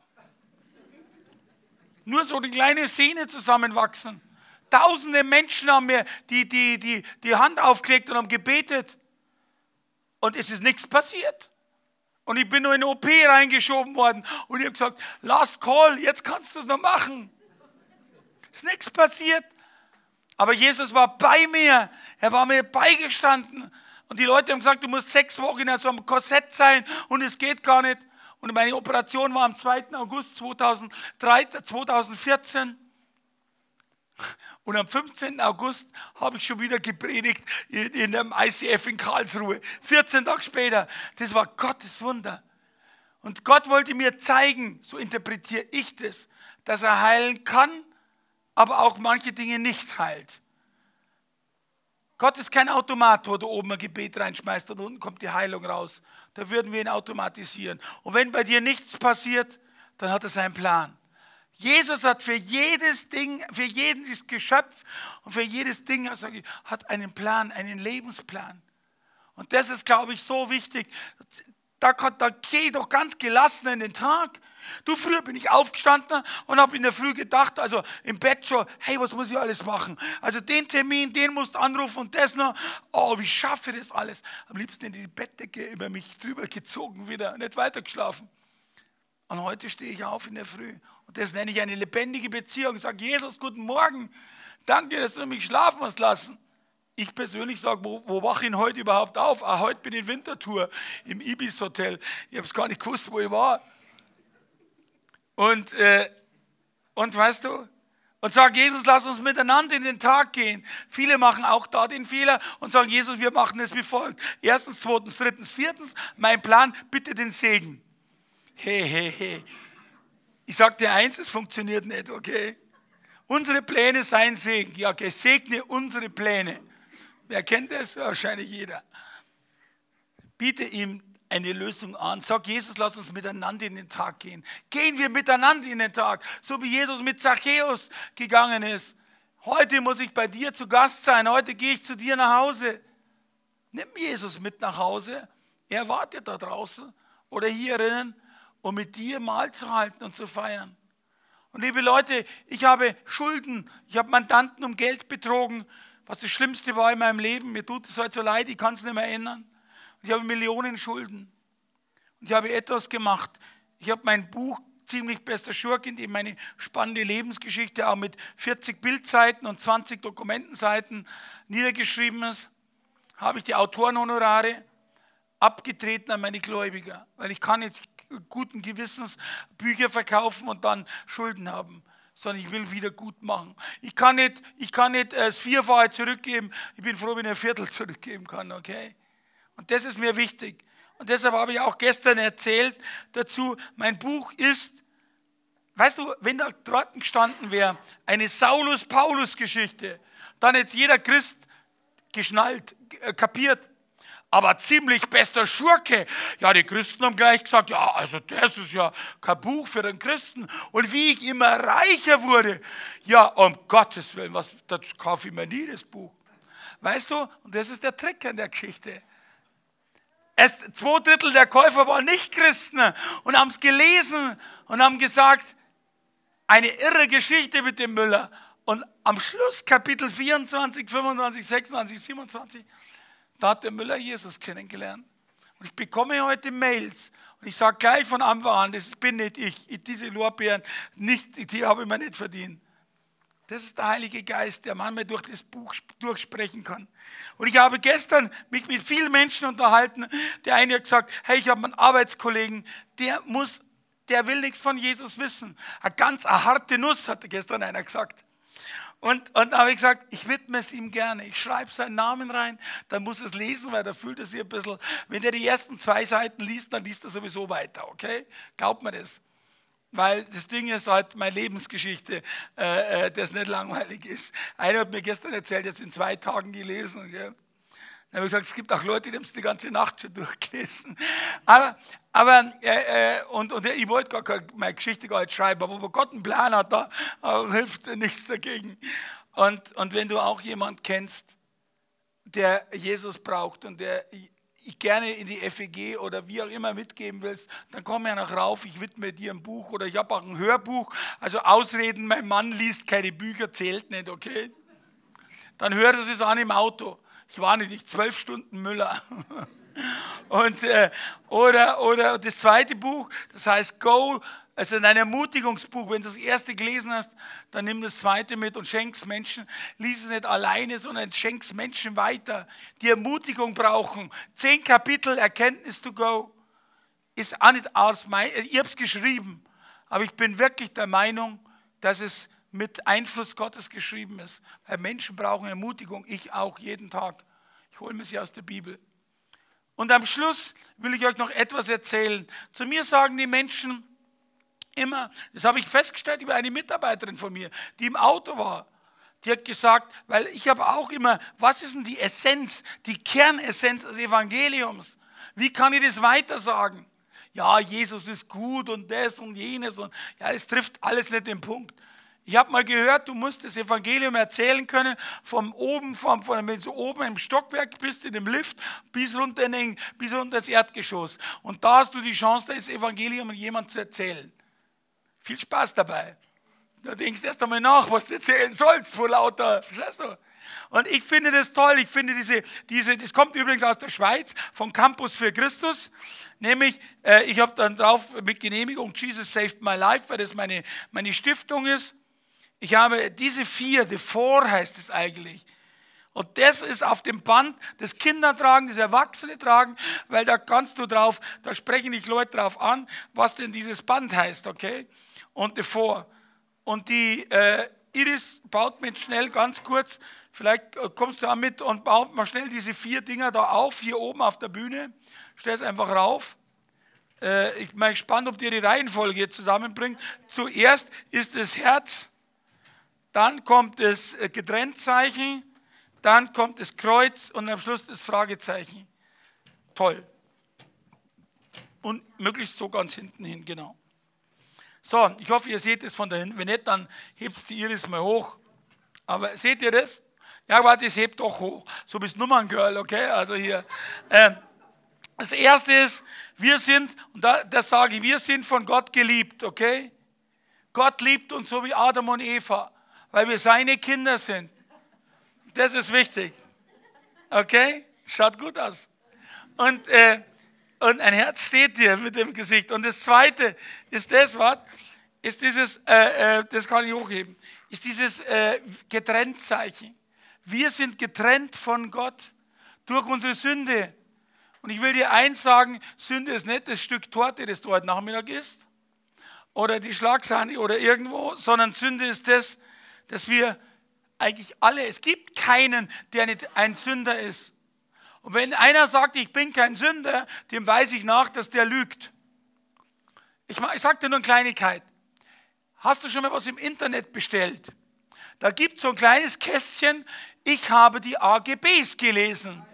Nur so die kleine Sehne zusammenwachsen. Tausende Menschen haben mir die, die, die, die Hand aufgelegt und haben gebetet. Und es ist nichts passiert. Und ich bin nur in eine O P reingeschoben worden. Und ich habe gesagt, last call, jetzt kannst du es noch machen. Ist nichts passiert. Aber Jesus war bei mir. Er war mir beigestanden. Und die Leute haben gesagt, du musst sechs Wochen in so einem Korsett sein und es geht gar nicht. Und meine Operation war am zweiten August zweitausendvierzehn. Und am fünfzehnten August habe ich schon wieder gepredigt in einem I C F in Karlsruhe. vierzehn Tage später. Das war Gottes Wunder. Und Gott wollte mir zeigen, so interpretiere ich das, dass er heilen kann, aber auch manche Dinge nicht heilt. Gott ist kein Automat, wo du oben ein Gebet reinschmeißt und unten kommt die Heilung raus. Da würden wir ihn automatisieren. Und wenn bei dir nichts passiert, dann hat er seinen Plan. Jesus hat für jedes Ding, für jedes Geschöpf und für jedes Ding also hat einen Plan, einen Lebensplan. Und das ist, glaube ich, so wichtig. Da, da gehe ich doch ganz gelassen in den Tag. Du, früher bin ich aufgestanden und habe in der Früh gedacht, also im Bett schon, hey, was muss ich alles machen? Also den Termin, den musst du anrufen und das noch. Oh, wie schaffe ich das alles? Am liebsten in die Bettdecke über mich drüber gezogen wieder, nicht weitergeschlafen. Und heute stehe ich auf in der Früh. Und das nenne ich eine lebendige Beziehung. Ich sage, Jesus, guten Morgen. Danke, dass du mich schlafen hast lassen. Ich persönlich sage, wo, wo wache ich heute überhaupt auf? Ah, heute bin ich in Winterthur im Ibis Hotel. Ich habe es gar nicht gewusst, wo ich war. Und, äh, und weißt du, und sage, Jesus, lass uns miteinander in den Tag gehen. Viele machen auch da den Fehler und sagen, Jesus, wir machen es wie folgt. Erstens, zweitens, drittens, viertens, mein Plan, bitte den Segen. Hey, hey, hey. Ich sage dir eins, es funktioniert nicht, okay? Unsere Pläne seien Segen. Ja, okay, segne unsere Pläne. Wer kennt das? Wahrscheinlich jeder. Biete ihm eine Lösung an. Sag, Jesus, lass uns miteinander in den Tag gehen. Gehen wir miteinander in den Tag, so wie Jesus mit Zachäus gegangen ist. Heute muss ich bei dir zu Gast sein. Heute gehe ich zu dir nach Hause. Nimm Jesus mit nach Hause. Er wartet da draußen oder hier drinnen, um mit dir Mahl zu halten und zu feiern. Und liebe Leute, ich habe Schulden. Ich habe Mandanten um Geld betrogen, was das Schlimmste war in meinem Leben. Mir tut es heute so leid, ich kann es nicht mehr ändern. Und ich habe Millionen Schulden. Und ich habe etwas gemacht. Ich habe mein Buch Ziemlich bester Schurkin, die meine spannende Lebensgeschichte auch mit vierzig Bildseiten und zwanzig Dokumentenseiten niedergeschrieben ist, habe ich die Autorenhonorare abgetreten an meine Gläubiger. Weil ich kann nicht guten Gewissens Bücher verkaufen und dann Schulden haben, sondern ich will wieder gut machen. Ich kann nicht, ich kann nicht das Vierfache zurückgeben. Ich bin froh, wenn ich ein Viertel zurückgeben kann, okay? Und das ist mir wichtig. Und deshalb habe ich auch gestern erzählt dazu, mein Buch ist, weißt du, wenn da dort gestanden wäre, eine Saulus-Paulus-Geschichte, dann hätte jeder Christ geschnallt, kapiert. Aber ziemlich bester Schurke. Ja, die Christen haben gleich gesagt, ja, also das ist ja kein Buch für den Christen. Und wie ich immer reicher wurde, ja, um Gottes Willen, was, das kaufe ich mir nie, das Buch. Weißt du, und das ist der Trick an der Geschichte. Es, zwei Drittel der Käufer waren nicht Christen und haben es gelesen und haben gesagt, eine irre Geschichte mit dem Müller. Und am Schluss, Kapitel vierundzwanzig, fünfundzwanzig, sechsundzwanzig, siebenundzwanzig, da hat der Müller Jesus kennengelernt. Und ich bekomme heute Mails und ich sage gleich von Anfang an, das bin nicht ich, diese Lorbeeren, nicht, die habe ich mir nicht verdient. Das ist der Heilige Geist, der manchmal durch das Buch durchsprechen kann. Und ich habe gestern mich mit vielen Menschen unterhalten. Der eine hat gesagt, hey, ich habe einen Arbeitskollegen, der muss, der will nichts von Jesus wissen. Eine ganz eine harte Nuss, hat gestern einer gesagt. Und, und da habe ich gesagt, ich widme es ihm gerne. Ich schreibe seinen Namen rein, dann muss er es lesen, weil da fühlt er sich ein bisschen, wenn er die ersten zwei Seiten liest, dann liest er sowieso weiter, okay? Glaubt mir das. Weil das Ding ist halt meine Lebensgeschichte, äh, äh, das nicht langweilig ist. Einer hat mir gestern erzählt, jetzt in zwei Tagen gelesen. Gell? Dann habe ich gesagt, es gibt auch Leute, die haben es die ganze Nacht schon durchgelesen. Aber, aber äh, äh, und, und ich wollte gar keine, meine Geschichte gar nicht schreiben, aber wo Gott einen Plan hat, da äh, hilft nichts dagegen. Und, und wenn du auch jemanden kennst, der Jesus braucht und der gerne in die F E G oder wie auch immer mitgeben willst, dann komm ja noch rauf, ich widme dir ein Buch oder ich habe auch ein Hörbuch. Also Ausreden, mein Mann liest keine Bücher, zählt nicht, okay? Dann hört es es an im Auto. Ich war nicht zwölf Stunden Müller. Und, äh, oder, oder das zweite Buch, das heißt Go, also ein Ermutigungsbuch. Wenn du das erste gelesen hast, dann nimm das zweite mit und schenk es Menschen. Lies es nicht alleine, sondern schenk es Menschen weiter, die Ermutigung brauchen. Zehn Kapitel Erkenntnis to go ist auch nicht aus mein, ich habe es geschrieben, aber ich bin wirklich der Meinung, dass es mit Einfluss Gottes geschrieben ist. Weil Menschen brauchen Ermutigung, ich auch jeden Tag. Ich hole mir sie aus der Bibel. Und am Schluss will ich euch noch etwas erzählen. Zu mir sagen die Menschen immer, das habe ich festgestellt über eine Mitarbeiterin von mir, die im Auto war. Die hat gesagt, weil ich habe auch immer, was ist denn die Essenz, die Kernessenz des Evangeliums? Wie kann ich das weiter sagen? Ja, Jesus ist gut und das und jenes. Und ja, es trifft alles nicht den Punkt. Ich habe mal gehört, du musst das Evangelium erzählen können, von oben, von, von, wenn du oben im Stockwerk bist, in dem Lift, bis runter, in den, bis runter ins Erdgeschoss. Und da hast du die Chance, das Evangelium jemandem zu erzählen. Viel Spaß dabei. Da denkst du erst einmal nach, was du erzählen sollst, vor lauter, verstehst du? Und ich finde das toll, ich finde diese, diese, das kommt übrigens aus der Schweiz, vom Campus für Christus, nämlich, äh, ich habe dann drauf mit Genehmigung, Jesus Saved My Life, weil das meine, meine Stiftung ist. Ich habe diese vier, the four heißt es eigentlich. Und das ist auf dem Band, das Kinder tragen, das Erwachsene tragen, weil da kannst du drauf, da sprechen dich Leute drauf an, was denn dieses Band heißt, okay? Und the four. Und die äh, Iris baut mit schnell, ganz kurz, vielleicht kommst du auch mit und baut mal schnell diese vier Dinger da auf, hier oben auf der Bühne. Stell es einfach rauf. Äh, ich bin mal gespannt, ob dir die Reihenfolge jetzt zusammenbringt. Zuerst ist das Herz. Dann kommt das Getrenntzeichen, dann kommt das Kreuz und am Schluss das Fragezeichen. Toll. Und möglichst so ganz hinten hin, genau. So, ich hoffe, ihr seht es von da hinten. Wenn nicht, dann hebt die Iris mal hoch. Aber seht ihr das? Ja, warte, es hebt doch hoch. So bist Nummerngirl, okay? Also hier. Äh, das erste ist, wir sind, und da, das sage ich, wir sind von Gott geliebt, okay? Gott liebt uns so wie Adam und Eva, weil wir seine Kinder sind. Das ist wichtig. Okay? Schaut gut aus. Und, äh, und ein Herz steht dir mit dem Gesicht. Und das zweite ist das, was? Ist dieses, äh, äh, das kann ich hochheben, ist dieses äh, Getrenntzeichen. Wir sind getrennt von Gott durch unsere Sünde. Und ich will dir eins sagen, Sünde ist nicht das Stück Torte, das du heute Nachmittag isst, oder die Schlagsahne oder irgendwo, sondern Sünde ist das, dass wir eigentlich alle, es gibt keinen, der nicht ein Sünder ist. Und wenn einer sagt, ich bin kein Sünder, dem weise ich nach, dass der lügt. Ich, ich sage dir nur eine Kleinigkeit. Hast du schon mal was im Internet bestellt? Da gibt es so ein kleines Kästchen, ich habe die A G Bs gelesen.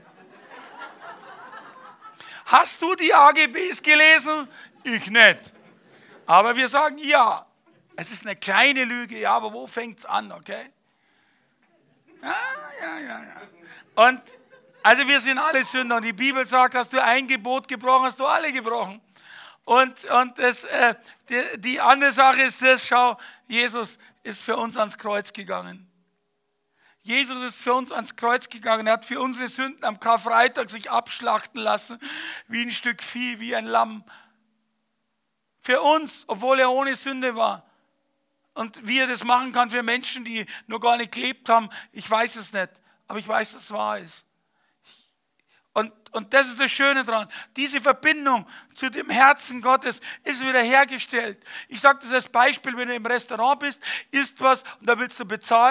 Hast du die A G Bs gelesen? Ich nicht. Aber wir sagen ja. Es ist eine kleine Lüge, ja, aber wo fängt es an, okay? Ja, ja, ja, ja. Und also wir sind alle Sünder und die Bibel sagt, hast du ein Gebot gebrochen, hast du alle gebrochen. Und, und das, äh, die, die andere Sache ist das, schau, Jesus ist für uns ans Kreuz gegangen. Jesus ist für uns ans Kreuz gegangen, er hat für unsere Sünden am Karfreitag sich abschlachten lassen, wie ein Stück Vieh, wie ein Lamm. Für uns, obwohl er ohne Sünde war. Und wie er das machen kann für Menschen, die noch gar nicht gelebt haben, ich weiß es nicht. Aber ich weiß, dass es wahr ist. Und, und das ist das Schöne daran. Diese Verbindung zu dem Herzen Gottes ist wiederhergestellt. Ich sage das als Beispiel, wenn du im Restaurant bist, isst was und da willst du bezahlen.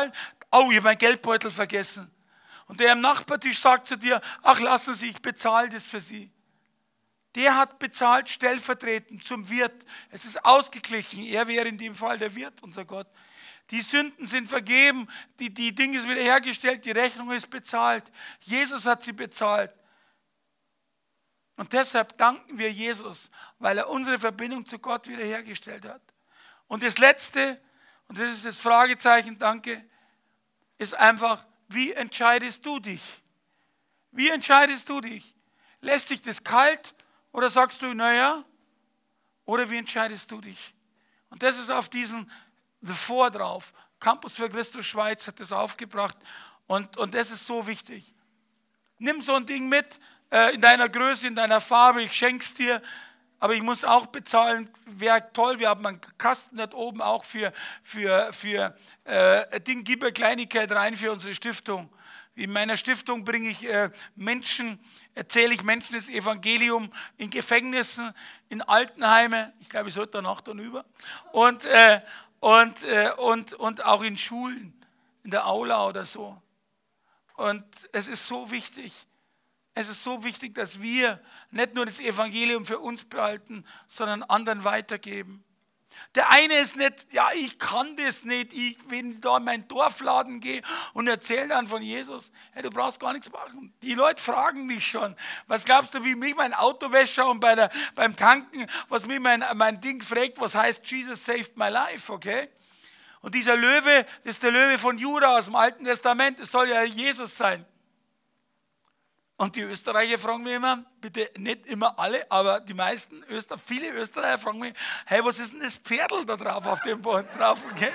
Oh, ich habe meinen Geldbeutel vergessen. Und der am Nachbartisch sagt zu dir, ach, lassen Sie, ich bezahle das für Sie. Der hat bezahlt stellvertretend zum Wirt. Es ist ausgeglichen. Er wäre in dem Fall der Wirt, unser Gott. Die Sünden sind vergeben, die, die Dinge sind wiederhergestellt, die Rechnung ist bezahlt. Jesus hat sie bezahlt. Und deshalb danken wir Jesus, weil er unsere Verbindung zu Gott wiederhergestellt hat. Und das Letzte, und das ist das Fragezeichen, danke, ist einfach, wie entscheidest du dich? Wie entscheidest du dich? Lässt dich das kalt oder sagst du, naja, oder wie entscheidest du dich? Und das ist auf diesen The Four drauf. Campus für Christus Schweiz hat das aufgebracht und, und das ist so wichtig. Nimm so ein Ding mit, äh, in deiner Größe, in deiner Farbe, ich schenk's dir, aber ich muss auch bezahlen, wäre toll, wir haben einen Kasten dort oben auch für, für, für äh, Ding, gib eine Kleinigkeit rein für unsere Stiftung. In meiner Stiftung bringe ich äh, Menschen, erzähle ich Menschen das Evangelium in Gefängnissen, in Altenheime, ich glaube, ich sollte danach dann über, und, äh, und, äh, und, und auch in Schulen, in der Aula oder so. Und es ist so wichtig, es ist so wichtig, dass wir nicht nur das Evangelium für uns behalten, sondern anderen weitergeben. Der eine ist nicht, ja, ich kann das nicht, ich, wenn ich da in meinen Dorfladen gehe und erzähle dann von Jesus, hey, du brauchst gar nichts machen. Die Leute fragen dich schon, was glaubst du, wie mich mein Autowäscher und bei der, beim Tanken, was mich mein, mein Ding fragt, was heißt Jesus saved my life, okay? Und dieser Löwe, das ist der Löwe von Juda aus dem Alten Testament, es soll ja Jesus sein. Und die Österreicher fragen mich immer, bitte nicht immer alle, aber die meisten, Öster, viele Österreicher fragen mich, hey, was ist denn das Pferdl da drauf auf dem Boden drauf? Okay?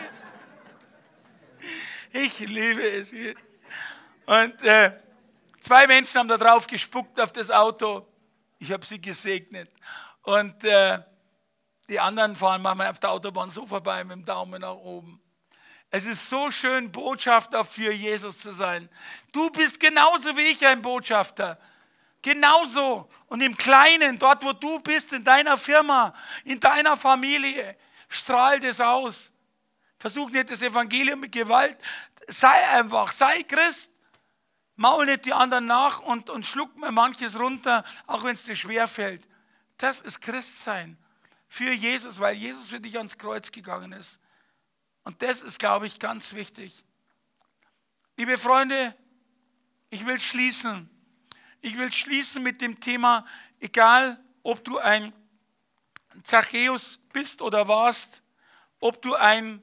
Ich liebe es. Und äh, zwei Menschen haben da drauf gespuckt auf das Auto. Ich habe sie gesegnet. Und äh, die anderen fahren manchmal auf der Autobahn so vorbei mit dem Daumen nach oben. Es ist so schön, Botschafter für Jesus zu sein. Du bist genauso wie ich ein Botschafter. Genauso. Und im Kleinen, dort wo du bist, in deiner Firma, in deiner Familie, strahlt es aus. Versuch nicht das Evangelium mit Gewalt. Sei einfach, sei Christ. Maul nicht die anderen nach und, und schluck mir manches runter, auch wenn es dir schwerfällt. Das ist Christsein für Jesus, weil Jesus für dich ans Kreuz gegangen ist. Und das ist, glaube ich, ganz wichtig. Liebe Freunde, ich will schließen. Ich will schließen mit dem Thema, egal ob du ein Zachäus bist oder warst, ob du ein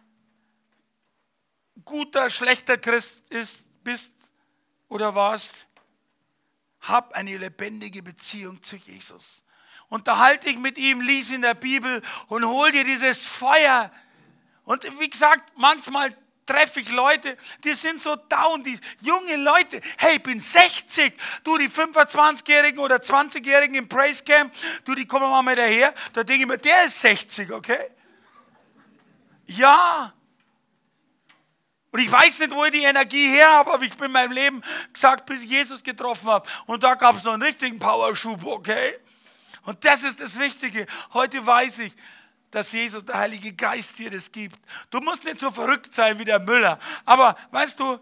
guter, schlechter Christ ist, bist oder warst, hab eine lebendige Beziehung zu Jesus. Unterhalte dich mit ihm, lies in der Bibel und hol dir dieses Feuer. Und wie gesagt, manchmal treffe ich Leute, die sind so down, die junge Leute. Hey, ich bin sechzig. Du, die fünfundzwanzigjährigen oder zwanzigjährigen im Praise Camp, du, die kommen mal mit daher. Da denke ich mir, der ist sechzig, okay? Ja. Und ich weiß nicht, wo ich die Energie her habe, aber ich bin in meinem Leben gesagt, bis ich Jesus getroffen habe. Und da gab es noch einen richtigen Powerschub, okay? Und das ist das Wichtige. Heute weiß ich, dass Jesus, der Heilige Geist, dir das gibt. Du musst nicht so verrückt sein wie der Müller. Aber weißt du,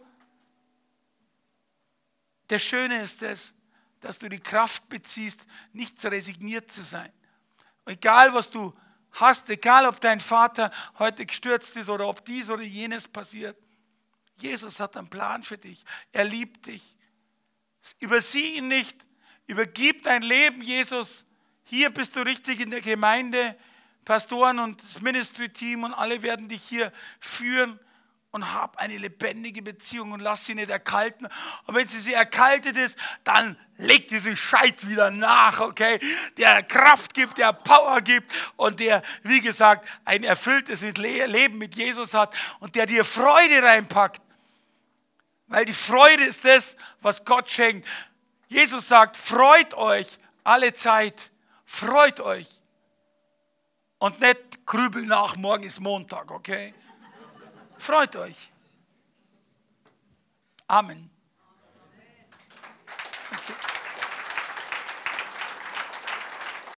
das Schöne ist es, dass du die Kraft beziehst, nicht so resigniert zu sein. Egal, was du hast, egal, ob dein Vater heute gestürzt ist oder ob dies oder jenes passiert. Jesus hat einen Plan für dich. Er liebt dich. Übersieh ihn nicht. Übergib dein Leben, Jesus. Hier bist du richtig in der Gemeinde. Pastoren und das Ministry-Team und alle werden dich hier führen und hab eine lebendige Beziehung und lass sie nicht erkalten. Und wenn sie sie erkaltet ist, dann leg diese Scheit wieder nach, okay? Der Kraft gibt, der Power gibt und der, wie gesagt, ein erfülltes Leben mit Jesus hat und der dir Freude reinpackt. Weil die Freude ist das, was Gott schenkt. Jesus sagt, freut euch alle Zeit. Freut euch. Und nicht grübeln nach, morgen ist Montag, okay? Freut euch. Amen.